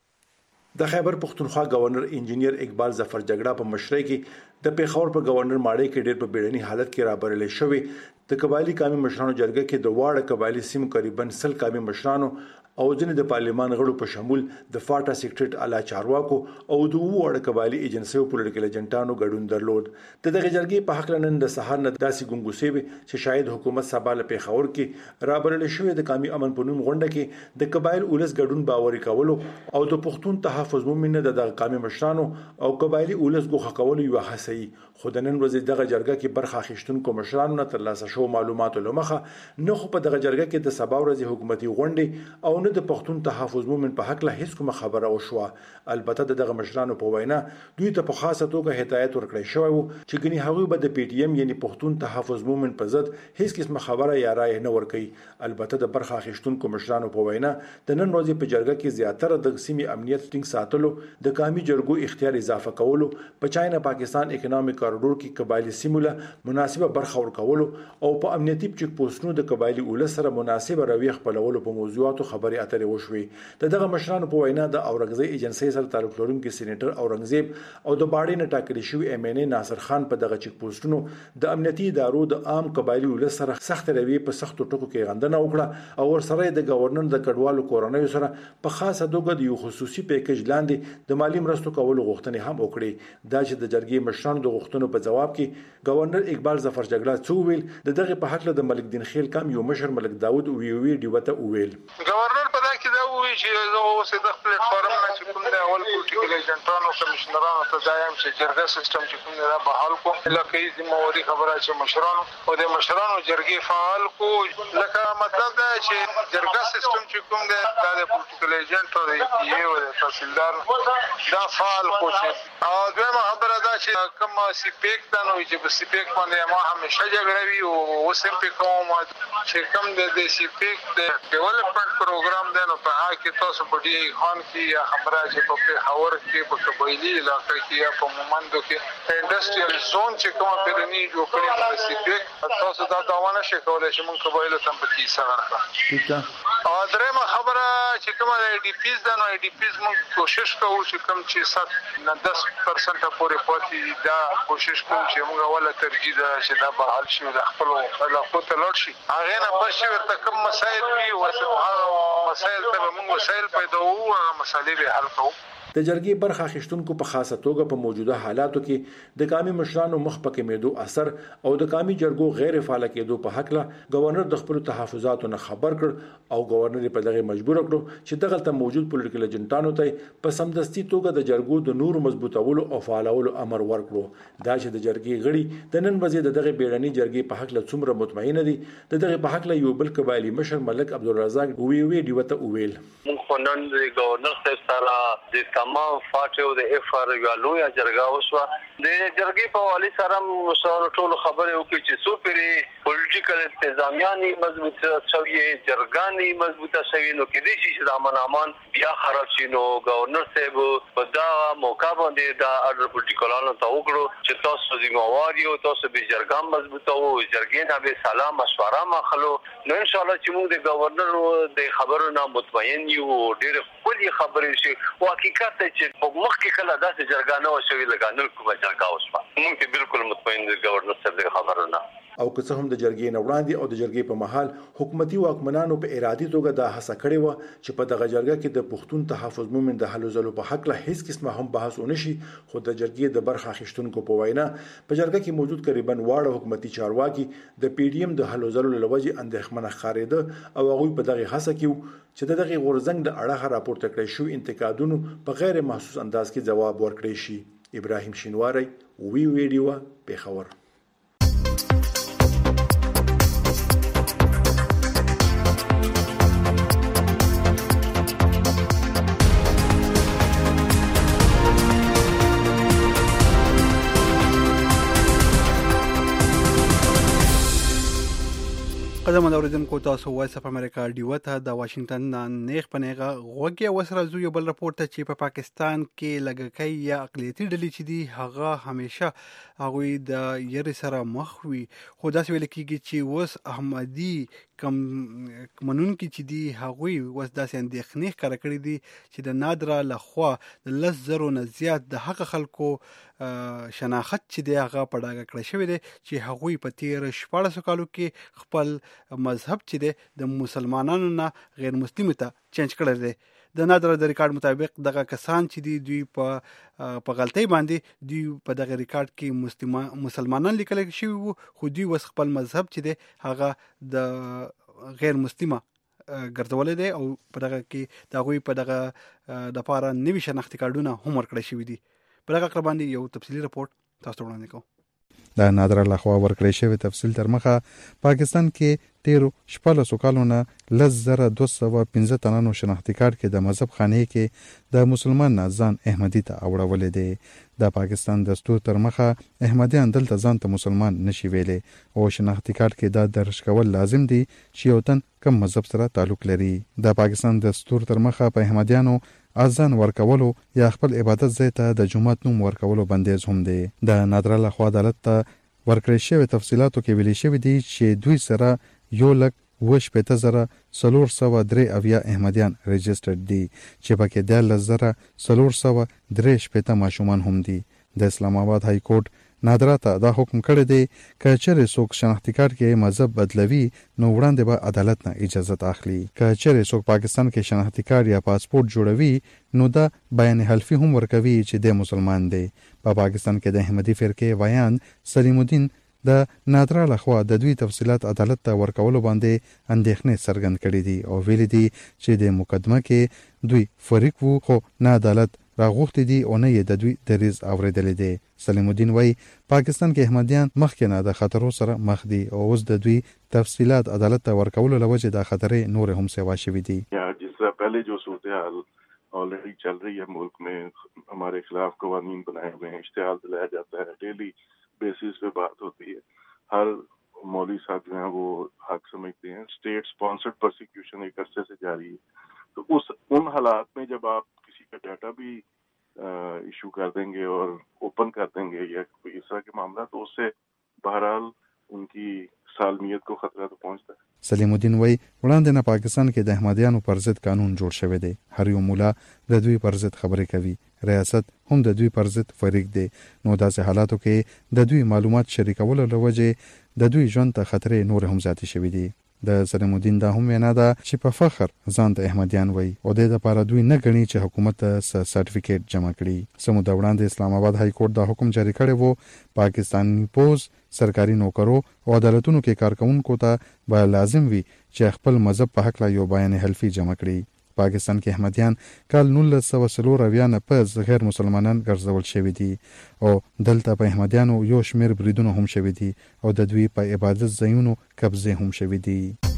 د خیبر پښتونخوا گورنر انجینیر اقبال ظفر جګړه په مشرۍ کې د پیښور په گورنر ماړی کې ډېر په بیړني حالت کې رابرلې شوې. د قبایلی قومي مشرانو جرګه کې د واړه قبایلی سیمو تقریبا 100 قومي مشرانو او ځینې د پارلمان غړو په شمول د فاټا سیکریټریټ اعلی چارواکو او د وړ قبایلی ایجنسیو پولیټیکل ایجنټانو ګډون درلود. د دغه جرګې په حق نن د سهار نه داسې ګونګوسې چې شاید حکومت سباله پیښور کې رابرل شوې د قومي امن په نوم غونډه کې د قبایل اولس ګډون باوري کولو او د پښتون تحفظ مومنه د قومي مشرانو او قبایلی اولس ګوښه کولو یو هڅه خو د نن ورځې دغه جرګه کې برخه اخیستونکو مشرانو نه ترلاسه شو معلوماتو لمخه نه خو په دغه جرګه کې د سبا ورځې حکومتي غونډې او نه د پښتون تحفظ مومن په حق له هیڅ کومه خبره وشوه. البته دغه مشرانو په وینا دوی ته په خاصه توګه هدایت ورکړی شوی و چې ګنې هغوی به د پی ټی ایم یعنی پښتون تحفظ مومن په ضد هیڅ قسمه خبره یا رائے نه ورکړي. البته د برخه اخیستونکو مشرانو په وینا د نن ورځې په جرګه کې زیاتره د سیمې امنیت ټینګ ساتلو د قومي جرګو اختیار اضافه کولو په چاینا پاکستان اکونومیک کاریډور کې قبایلی سیموله مناسبه برخه ورکولو او په امنیتي چک پوسټونو د قبایلی اولس سره مناسبه رویه خپلولو په موضوعاتو خبرې اترې وشوي. دغه مشرانو په وینا د اورنګزی ایجنسی سره تعلق لرونکي سېنیټر اورنګزیب او د باډي نه ټاکل شوی ایم ان ای ناصر خان په دغه چک پوسټونو د امنیتي ادارو د عام قبایلی اولس سره سخت رویه په سختو ټکو کې غندنه وکړه او ورسره د گورنر د کډوالو کورنۍ سره په خاصه توګه د یو خصوصي پیکیج لاندې د مالی مرستو کولو غوښتنې هم وکړي. دا چې د جرګې مشرانو د غوښتنو په جواب کې گورنر اقبال ظفر جګړه څو ویل د دغه په حق له د ملک دین خیل کم یو مشر ملک داوود وی ډیوته ویل. گورنر په دا کې دا وی چې زه اوس د خپل فارم نه چې کوم د اول پولیټیکل ایجنټانو کمشنرانو ته دایم چې جرګه سیستم چې کوم دا بحال کو لکه یې ذمہواری خبره چې مشرانو او د مشرانو جرګې فعال کو لکه مطلب دا چې جرګه سیستم چې کوم دا د پولیټیکل ایجنټ او د یو تحصیلدار دا فعال کو چې او دغه خبره دا چې کوم سیپیک دا نو چې په سیپیک باندې ما همیشه جګړه وی او اوسم په کوم چې کوم د سیپیک د ډیولپمنٹ پروګرام دی نو په هغه کې تاسو په دې خان کې یا خبره چې په پیښور کې په قبایلی علاقې کې یا په مومندو کې انډستریال زون چې کومه پرنی جوړ کړی د سیپیک تاسو دا داونه شي کولای چې موږ قبایل ته په کیسه ورکړو. او درېمه خبره چې کومه ای ډی پیز دا نو ای ډی پیز موږ کوشش کوو چې کوم چې 10% پورې پاتې دا کوشش کوو چې موږ اوله ترجیح ده چې دا بحال شي د خپل علاقو ته لاړ شي. هغه نه پښې ورته کوم مسایل وي او مسایل ته موږ وسایل پیدا وو او مسالې به حل کوو. د جرګې برخه اخیستونکو په خاصه توګه په موجوده حالاتو کې د قومي مشرانو مخ په کېدو اثر او د قومي جرګو غیر فعال کېدو په حق له گورنر د خپل تحفظاتو نه خبر کړ او گورنر په دغه مجبور کړو چې دغه ته موجود پولیټیکل ایجنټانو ته په سمدستي توګه د جرګو د نور مضبوطولو او فعالولو امر ورکړو. دا چې د جرګې غړي د نن ورځې دغه بیړني جرګې په حق له څومره مطمئن دي دغه په حق له یو بل قبایلی مشر ملک عبدالرزاق وی ډیوته ویل. مونږ نن د گورنر صاحب سره د تمام فاټو د اف ار یالو یا جرګه وشو د جرګې په والی سره مشاور ټول خبره وکړي چې سو پری پولیټیکل انتظامیانی مضبوطه شوی جرګانی مضبوطه شوی نو کې دي چې د امن امان بیا خراب شي نو گورنر صاحب په دا موقع باندې دا اډر پولیټیکلانو ته وکړو چې تاسو ذمہواری او تاسو به جرګه مضبوطه او جرګې نه به سلام مشوره مخلو نو ان شاء الله چې موږ د گورنر د خبرو نه مطمئن یو ډېر خولي خبرې شي او حقیقت چې په مخ کې کله داسې جرګه نه وشوي لګانل کومه جرګه وشوه موږ بالکل مطمئن دي گورنر صاحب د خبرو نه او که څه هم د جرګې نه وړاندې او د جرګې په محل حکومتي واکمنانو په ارادي توګه دا هڅه کړې و چې په دغه جرګه کې د پښتون تحفظ مومن د حل زلو په حق له هیڅ قسمه هم بحث ونشي خو د جرګې د برخه اخیستونکو په وینا په جرګه کې موجود تقریبا واړه حکومتي چارواکي د پی ډی ایم د حل زلو لوجه اندېښمنه ښکارېده او هغوی په دغه هڅه کې چې دغه غورځنګ د اړه راپورته کړی شو انتقادونو په غیر محسوس انداز کې جواب ورکړی شي. ابراهیم شینواری وی ویډیو پیښور. قدم اوریدونکو تاسو وایس اف امریکا ډیو ته د واشنگټن نه نیغ پنیغه غوږی وسره زو یو بل رپورت ته چې په پاکستان کې لګکۍ یا اقلیتي ډلې چې دي هغه همیشه هغه د یری سره مخ وي، خو داسې ویل کېږي چې وس احمدي کم منون کې چې دي هغه وس داسې اندېښنې ښکاره کړې دي چې د نادره لخوا د 10,000 نه زیات د حق خلکو شناخت چې دی هغه په ډاګه کړی شوی دی چې هغوی په تیر 14 کالو کې خپل مذهب چې دی د مسلمانانو نه غیر مسلمانو ته چینج کړی دی. د نادره د ریکارډ مطابق دغه کسان چې دی دوی په غلطۍ باندې دوی په دغه ریکارډ کې مسلمانان لیکل شوی وو، خو دوی وس خپل مذهب چې دی هغه د غیر مسلمه ګرځولې دی او په دغه کې د هغوی په دغه د لپاره نوي شناختي کارډونه هم ورکړی شوي دي. په دغه اړه باندې یو تفصیلي رپورت تاسو ته وړاندې کوم. د نادره لخوا ورکړی شوی تفصیل تر مخه پاکستان کې تیرو 14 کالو نه 10,215 تنانو شناختي کارت کې د مذهب خانه کې د مسلمان ځان احمدي ته اوړولې دي. د پاکستان دستور تر مخه احمدیان دلته ځان ته مسلمان نشي ویلې او شناختي کارت کې دا درج کول لازم دي چې یو تن کوم مذهب سره تعلق لري. د پاکستان دستور تر مخه په احمدیانو اذان ورکولو یا خپل عبادت ځای ته د جمعات نوم ورکولو بندیز هم دی. د نادره لخوا عدالت ته ورکړی شوی تفصیلاتو کې ویلي شوی دی چې دوی سره 1,403 احمدیان رجسټرډ دي چې پکې 10,403 ماشومان هم دي. د اسلام آباد های کورټ نادره ته دا حکم کړی دی که چېرې څوک شناختي کارت کې مذهب بدلوي نو وړاندې به عدالت نه اجازه اخلي. که چېرې څوک پاکستان کې شناختي کارت یا پاسپورت جوړوي نو دا بیان حلفي هم ورکوي چې د مسلمان دی. په پاکستان کې د احمدي فرقې ویان سلیم الدین د نادره لخوا د دوی تفصیلات عدالت ته ورکولو باندې اندېښنې څرګند کړې دي او ویلي دي چې د مقدمه کې دوی فریق وو خو نه عدالت راغوښتي دي او نه یې د دوی دریځ اورېدلی دی. سلیم الدین وایي پاکستان کې احمدیان مخکې نه د خطرو سره مخ دي او اوس د دوی تفصیلات عدالت ته ورکولو له وجې د خطرې نور هم سیوا شوي دي. جس طرح پہلے جو صورتحال آلریڈی چل رہی ہے ملک میں ہمارے خلاف قوانین بنائے ہوئے ہیں، اشتعال دلایا جاتا ہے، ڈیلی بیسس پہ بات ہوتی ہے، ہر مولوی صاحب جو ہیں وہ حق سمجھتے ہیں، اسٹیٹ اسپانسرڈ پرسیکیوشن ایک عرصے سے جاری ہے. تو ان حالات میں جب آپ کسی کا ڈاٹا بھی ایشو کر دیں گے اور اوپن کر دیں گے یا کوئی اس طرح کے معاملہ تو اس سے بہرحال ان کی سالمیت کو خطرہ تو پہنچتا ہے. سلیم الدین وایي وړاندې نه پاکستان کې د احمدیانو پر ضد قانون جوړ شوی دی، هر یو مولا د دوی پر ضد خبرې کوي، ریاست هم د دوی پر ضد فریق دی. نو داسې حالاتو کې د دوی معلومات شریکولو له وجې د دوی ژوند ته خطرې نور هم زیاتې شوي دي. د سلیم الدین دا هم وینا ده چې په فخر ځان ته احمدیان وایي او د لپاره دوی نه غني چې حکومت ته سرټیفیکیټ جمع کړي. سمو د وړاندې اسلام آباد های کورټ دا حکم جاری کړی وو پاکستاني پوز سرکاري نوکرو او عدالتونو کې کارکونکو ته به لازم وي چې خپل مذهب په حق لا یو بیان حلفي جمع کړي. پاکستان کې احمدیان کال 1940 نه په غیر مسلمانان ګرځول شوی دي او دلته په احمدیانو یو شمیر بریدونه هم شوی دي او د دوی په عبادت ځایونو قبضه هم شوی دي.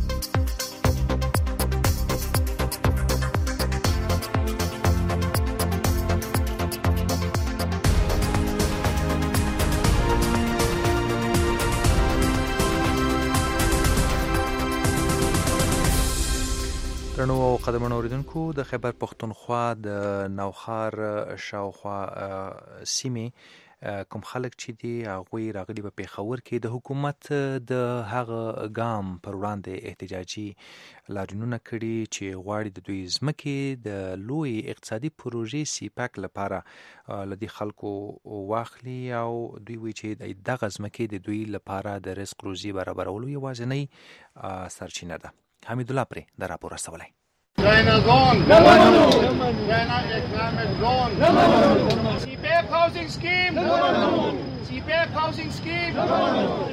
درنو او قدرمنو اوریدونکو د خیبر پښتونخوا د نوخار شاوخوا سیمې کوم خلک چې دي هغوی راغلي په پیښور کې د حکومت د هغه ګام پر وړاندې احتجاجي لاریونونه کړي چې غواړي د دوی ځمکې د لوی اقتصادي پروژې سیپاک لپاره له دې خلکو واخلي او دوی وایي چې دغه ځمکې د دوی لپاره د رزق روزي برابرولو یوازینۍ سرچینه ده. حمید الله پرې د راپور رسولی. China gone. No, no, no. China Islamic gone. No, no, no. CPF housing scheme. No, no, no. CPF housing scheme. No, no, no.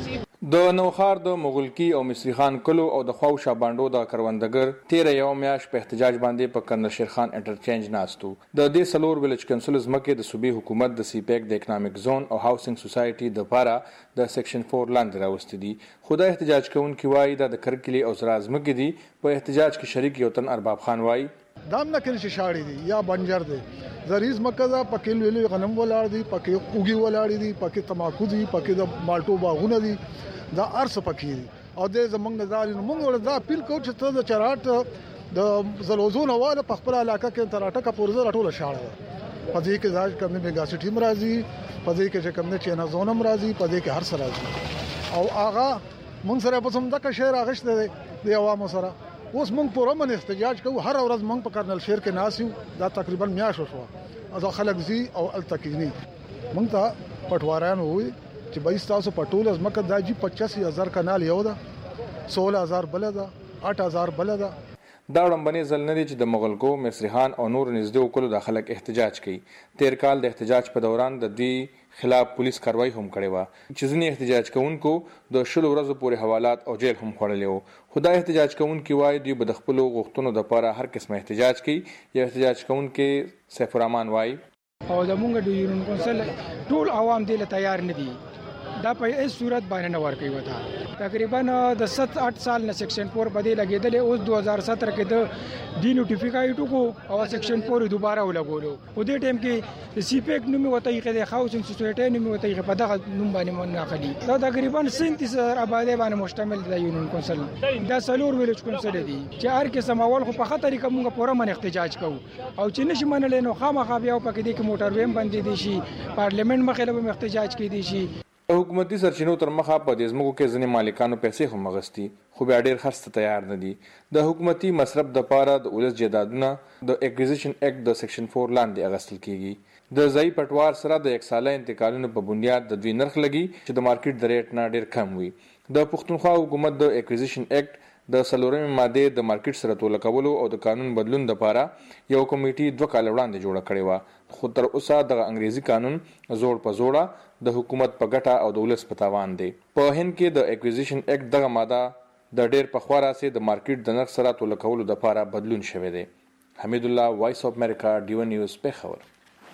د نوخار د مغلکی او مصری خان کلو او د خواو شابانډو د کروندګر 13 یو میاش په احتجاج باندې په کرنل شیر خان انټرچینج ناستو. د دې سلور ویلج کنسلز مکه د صوبې حکومت د سی پیک د اکونومیک زون او هاوسینګ سوسایټي د پاره د سیکشن 4 لاندې راوستي دي. خدای احتجاج کوونکي وایي د کرکلی او زراز مکه دي. په احتجاج کې شریک یو تن ارباب خان وایي دام نه کړي شاړي دي یا بنجر دي زریز مکه پکې ویلي غنم ولاړ دي پکې اوګي ولاړ دي پکې تماکو دي پکې د مالټو باغونه دي دا ارس پکې دي او د زمنګ نظر موږ ولدا اپیل کوو چې ته د چراټ د زلوزون واله په خپل علاقه کې تراټه کا پورزه راټوله شاړه پدې کې ځاج کمنه میګاسي ټیم راځي پدې کې چې کمنه چینا زونم راځي پدې کې هر سره راځي او هغه موږ سره په سم دغه شهر اغشته دی عوامو سره اوس موږ پوره من احتجاج کوو هر ورځ موږ په کرنل شهر کې ناسیو دا تقریبا میاشت شو از خلک زی او التکینی موږ ته پټواران وي چې 22000 پټول از مکه داجی 85000 کنال یو ده 16000 بل ده 8000 بل ده. دا وړاندې ځل نه دي چې د مغلګو مصریحان او نور نږدې وکړو د خلک احتجاج کوي. تیر کال د احتجاج په دوران د دې خلاف پولیس کاروایی هم کړې و چې ځینې احتجاج کوونکو د 10 ورځې پورې حوالات او جیل هم خوړلې وو. خدای احتجاج کوونکي وایي دوی به د خپل غوښتنو لپاره هر قسمه احتجاج کوي. یو احتجاج کوونکي سیف الرحمن وایي او د مونږ د یونین کونسل ټول عوام دې له تیار نه دي دا په هیڅ صورت باندې نه ورکوي وته تقریبا د 7-8 سال نه سیکشن 4 باندې لګیدل اوس 2017 کې د ډی نوټیفیکایټ کو او سیکشن 4 دوباره ولګولو په دې ټیم کې د سی پیک نوم وته یې د هاوسینګ سوسایټي نوم وته یې په دغه نوم باندې مناقلی دا تقریبا 37,000 آبادی باندې مشتمل د یونین کونسل دا سلور ویلج کونسل دي چې هر کې سماول خو په خطر کې موږ پوره من احتجاج کوو او چې نشي منل نو خامخا بیا په کې د موټر ویم باندې دي شي پارلیمنت مخې له احتجاج کې دي شي. حکومتي سرچینو تر مخه په دې زموږ کې ځینې مالکانو پیسې هم مغستي خو بیا ډېر خرڅ ته تیار نه دي. د حکومتي مصرف د پاره د ولس جیدادونه د اکوزیشن اکټ د سیکشن 4 لاندې اغستل کیږي. د ځای پټوار سره د 1 ساله انتقالونو په بنیاد د دوی نرخ لګي چې د مارکیټ د ریټ نه ډېر کم وي. د پښتونخوا حکومت د اکوزیشن اکټ د سلورمې ماده د مارکیټ سره توله کولو او د قانون بدلون لپاره یو کمیټي 2 کال وړاندې جوړه کړې و خو تر اوسه د انګریزي قانون زوړ په زوړه د حکومت په ګټه او د ولس په تاوان دی. په هند کې د اکوزیشن اکټ دغه ماده د ډېر په خورا سي د مارکیټ د نرخ سره توله کولو لپاره بدلون شوی دی. حمید الله وایس اف امریکا ډیو نیوز پیښور.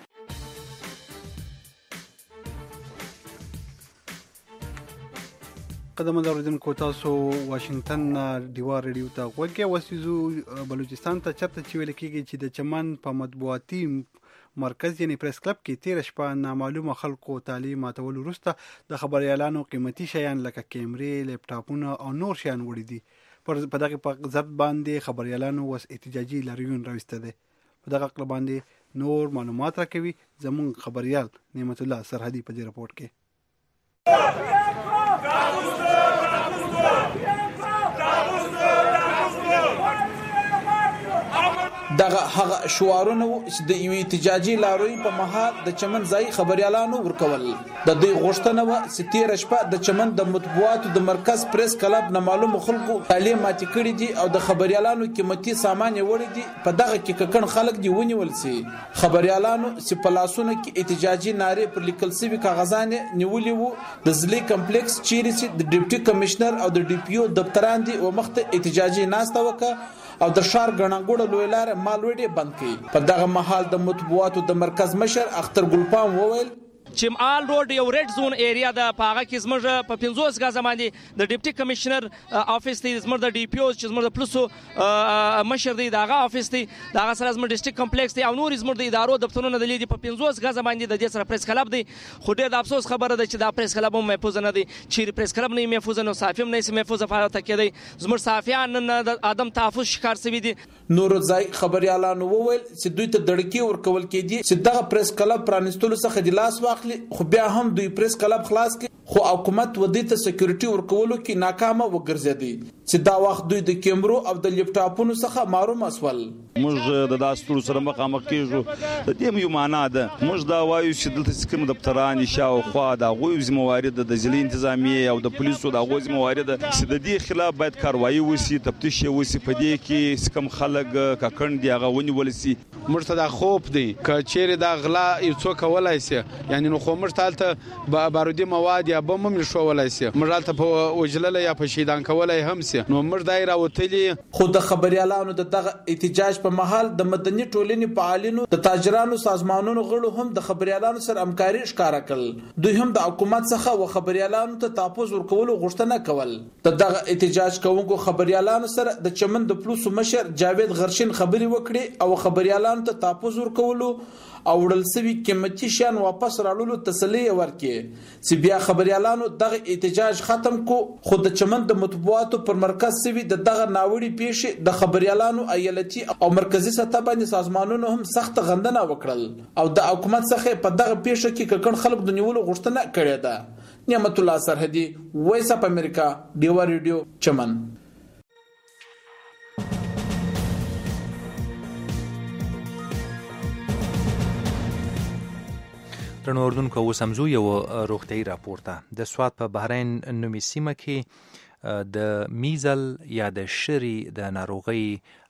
قدم اوریدونکو تاسو واشنگټن ډیوا ریډیو ته غوږی وسیزو بلوچستان ته چرته چې ویل کېږي چې د چمن په مطبوعاتي مرکز یعنی پریس کلب کې 13 شپه نامعلومه خلکو تعلیم ماتول وروسته د خبريالانو قیمتي شیان لکه کیمرې لیپټاپونه او نور شیان وړي دي. په دغه په ضد باندې خبريالانو وس احتجاجي لاریون راوسته دي. په دغه خپل باندې نور معلومات راکوي زموږ خبريال نعمت الله سرحدي په دې رپورت کې. دغه هغه شعارونه چې د یو احتجاجي لاروی په مهال د چمن ځای خبريالانو ورکول د دې غوښتنه و چې 13 شپه د چمن د مطبوعاتو د مرکز پریس کلب نه معلوم خلکو تعلیم ماتي کړی دي او د خبريالانو قیمتي سامان وړي دي په دغه کې ککن خلک دی ونیول سي. خبريالانو چې په لاسونو کې احتجاجي نارې پر لیکل سوي کاغذان نیولې وو د زلی کمپلیکس چیرې چې د ډیپټي کمشنر او د ډي پی او دفتران دي او مخته احتجاجي ناسته وکړه او د شار غناګوړه لوی لار مال وړي بند کړي. په دغه محل د مطبوعاتو د مرکز مشر اختر ګلپام وویل چې آل روډ یو ریډ زون ایریا د پاغه کې زموږ په 50 غا زمانه د ډیپټي کمشنر افیس دی زموږ د ډي پی او چې زموږ د پلوسو مشر دی دغه افیس دی دغه سره زموږ ډیسټریکټ کمپلیکس دی او نور زموږ د ادارو دفترونه د لیدي په 50 غا زمانه د دې سره پریس کلب دی. خو ډېر د افسوس خبره ده چې دا پریس کلب هم محفوظ نه دی چې پریس کلب نه محفوظ نه صحافي نه محفوظ فعالیت کوي زموږ صحافیان د ادم تحفظ شکار شوي دي. نور ځای خبريالانو وویل چې دوی ته دړکی ورکول کېدي چې دغه پریس کلب پرانستلو څخه د لاس واخلي خو بیا هم دوی پریس کلب خلاص کړي خو حکومت ودی ته سکیورټي ورکولو کې ناکامه وګرځېدي چې دا وخت دوی د کیمرو او د لیپټاپونو څخه محروم اسول. موږ د داستورو سره مخامخ کیږو، د دې یو معنا ده. موږ دا وایو چې دلته کوم دفتران شاوخوا د هغوی ذمہواري ده، د ضلعي انتظامیې او د پولیسو د هغوی ذمہواري ده چې د دې خلاف باید کاروایي وشي، تفتیش وشي، په دې کې کوم خلک ککړ دي هغه ونیول شي. موږ ته دا خوب دی که چیرې دا غلا یو څوک کولای شي، یعنی نو خو موږ ته هلته بارودي مواد یا بم هم ښودلی شي، موږ هلته په وژللی یا په شهیدان کولی هم شي. نو موږ دا یې راوتلي. خو د خبریالانو د دغه احتجاج په مهال د مدني ټولنې فعالینو د تاجرانو سازمانونو غړو هم د خبریالانو سره همکاري ښکاره کړل. دوی هم د حکومت څخه و خبریالانو ته تحفظ ورکولو غوښتنه کول. د دغه احتجاج کوونکو خبریالانو سره د چمن د پولیسو مشر جاوید غرشین خبري وکړي او خبریالانو ته تحفظ ورکولو او وړل شوي قیمتي شیان واپس راوړلو تسلي ورکړي چې بیا خبریالانو دغه احتجاج ختم کو. خو د چمن د مطبوعاتو پر مرکز شوي د دغه ناوړي پیښې د خبریالانو ایالتي او مرکزي سطح باندې سازمانونو هم سخت غندنه وکړل او د حکومت څخه په دغه پیښه کې ککړ خلک د نیولو غوښتنه کړې ده. نعمت الله سرحدي، وایس اف امریکا، ډیوا ریډیو، چمن. درنو اردوونکو، اوس هم ځو یو روغتیایي راپور ته. د سوات په بحرین نومي سیمه کې د میزل یا د شری د ناروغۍ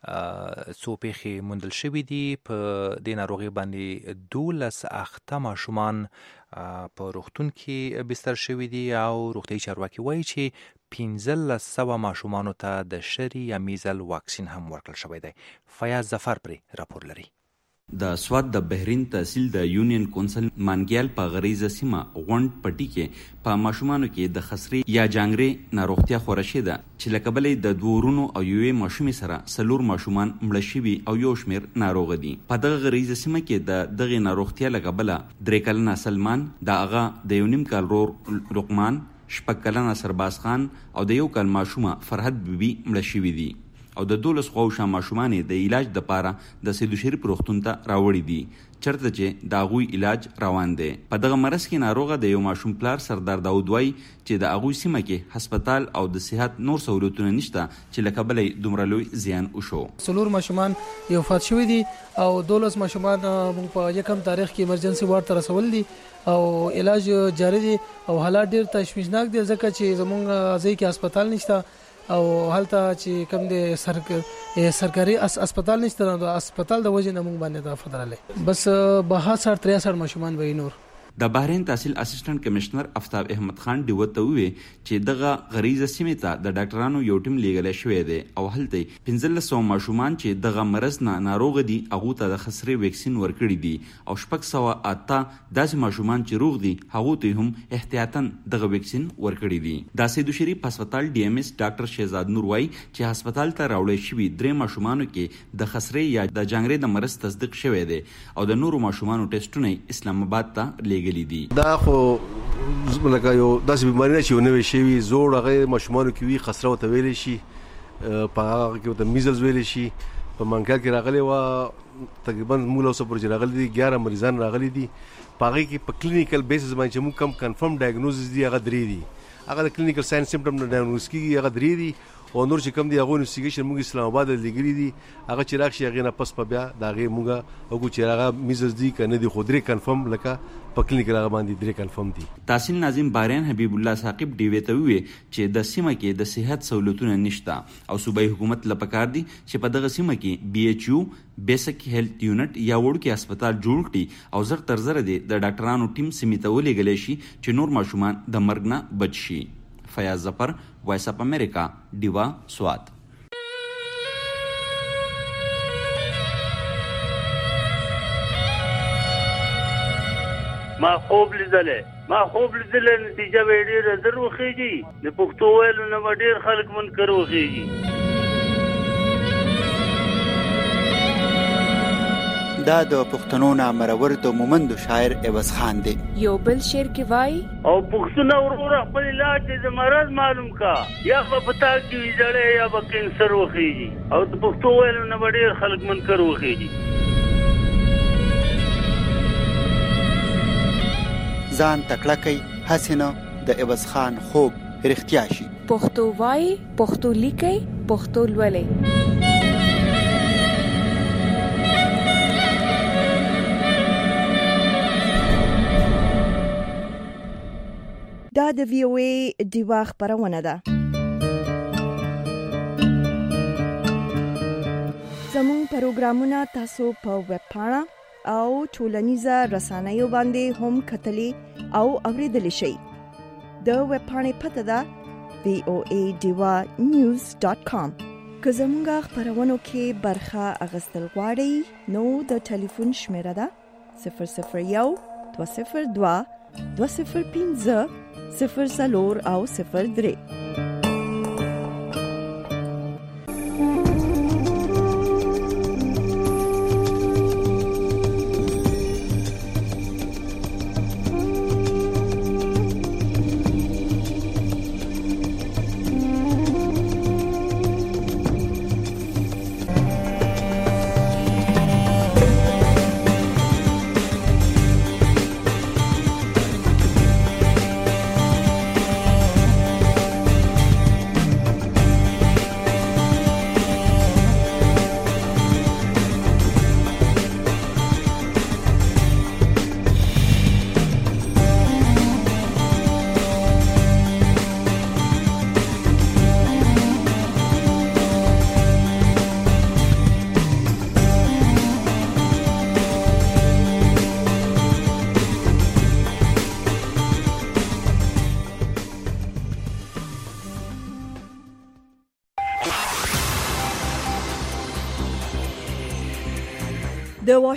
څو پیښې موندل شوي دي. په دې ناروغۍ باندې 12 اخته ماشومان په روغتون کې بستر شوي دي او روغتیایي چارواکي وایي چې 1500 ماشومانو ته د شری یا میزل واکسین هم ورکړل شوی دی. فیاض ظفر پرې راپور لري. د سوات د بحرین تحصیل د یونین کونسل مانګیال په غریزه سیمه غونډ پټي کې په ماشومانو کې د خسرې یا جانګرې ناروغتیا خوره شوې ده چې له کبله د 2 ورونو او یوې ماشومې سره 4 ماشومان مړه شوي او یو شمېر ناروغه دي. په دغه غریزه سیمه کې د دغې ناروغتیا له کبله 3 کلنه سلمان، د هغه د 1.5 کال ورور لقمان، 6 کلنه سرباز خان او د 1 کال ماشومه فرحت بیبي مړه شوي دي او د 12 خواوشا ماشومان د علاج د پاره د سید شریف روغتون ته راوړي دي چرته چې د هغوی علاج روان دی. په دغه مرض کې ناروغه د یو ماشوم پلار سردار داود وایي چې د هغوی سیمه کې هسپتال او د صحت نور سہولتونه نشته چې له کبله دومره لوی زیان وشو. 4 ماشومان یو وفات شوي دي او 12 ماشومان په یکم تاریخ کې ایمرجنسي وارډ ته رسول دي او علاج جاری دي او حالات ډیر تشویشناک دي ځکه چې زمونږ ځای کې هسپتال نشته او هلته چې کوم د سرکاري اسپیټال نشته، د اسپیټال د وجې نه موږ باندې دا فدرالي بس 62-63 ماشومان وي. نور د بحرین تحصیل اسسټنټ کمشنر افتاب احمد خان ډیو ته وی چې دغه غریزه سیمه ته د ډاکټرانو یو ټیم لیږل شوی دی او هلته 1500 ماشومان چې دغه مرض نه ناروغ دي هغه ته د خسرې ویکسین ورکړي دي او 608 داسې ماشومان چې روغ دي هغه ته هم احتیاطاً دغه ویکسین ورکړي دي. د سید شریف هسپتال ډي ام اس ډاکټر شهزاد نور وای چې هسپتال ته راوړل شوی 3 ماشومانو کې د خسرې یا د جانګرې د مرض تصدیق شوی دی او د نورو ماشومانو ټیسټونه اسلام آباد ته لیږل دي. دا خو لکه یو داسې بیماری نه چې یو نوې شوي زوړ هغه ماشومانو کې وي خسره ورته ویلی شي، په هغه کې ورته میزلز ویلی شي. په منګال کې راغلی وه تقریبا موږ له اوسه پورې چې راغلي دي 11 مریضان راغلي دي. په هغې کې په کلینیکل بیسس باندې چې موږ کم کنفرم ډایګنوزز دي هغه 3 دي. هغه د کلینیکل ساين سیمپټم نه ډایګنوز کېږي هغه 3 دي او نور چې کم دي هغه انویسټیګیشن موږ اسلام آباد لګري دي هغه چې راغشي هغه نه پس په بیا دا هغه موږ هغه چې هغه میزز دي کنه دي خو 3 کنفرم لکه په کلینیک هغه باندې 3 کنفرم دي. تحصیل ناظم بارین حبیب الله ثاقب ډیوی ته وی چې د سیمه کې د صحت سہولتونه نشته او صوبایي حکومت لپاره دي چې په دغه سیمه کې بي ایچ یو بیسک هیلث یونټ یا وړوکی هسپتال جوړ کړي او زر تر زر دي د ډاکټرانو ټیم سیمه ته ولېږل شي چې نور ماشومان د مرګ نه بچ شي. فیاض ظفر، وایس اف امریکا، ډیوا، سوات. ما خوب لیدلې نتیجه به ډېره زر وخېږي د پښتو ویلو نه به ډېر خلک منکر وخېږي. دا د پښتنو نامرور د مومندو شاعر عوض خان دی. یو بل شعر کې وای او پښتون وروره خپل علاج د مرض معلوم کا یا په پتا کې ویځړې یا په کینسر وخېږي او د پښتو ویلو نه به ډېر خلک منکر وخېږي. ځان تکړه کوي هسې نه د عوض خان خوب رښتیا شي. پښتو وایي، پښتو لیکي، پښتو لولي. دا د VOA ډیوا خبرونه ده. زموږ پروګرامونه تاسو په ویب پاڼه او ټولنیزه رسنیو باندې هم کتلی او اوریدلی شئ. د ویب پاڼې پته ده voadivanews.com. که زموږ خبرونو کې برخه اخیستل غواړئ نو د ټلیفون شمیره ده 001 202 205 0 او 03.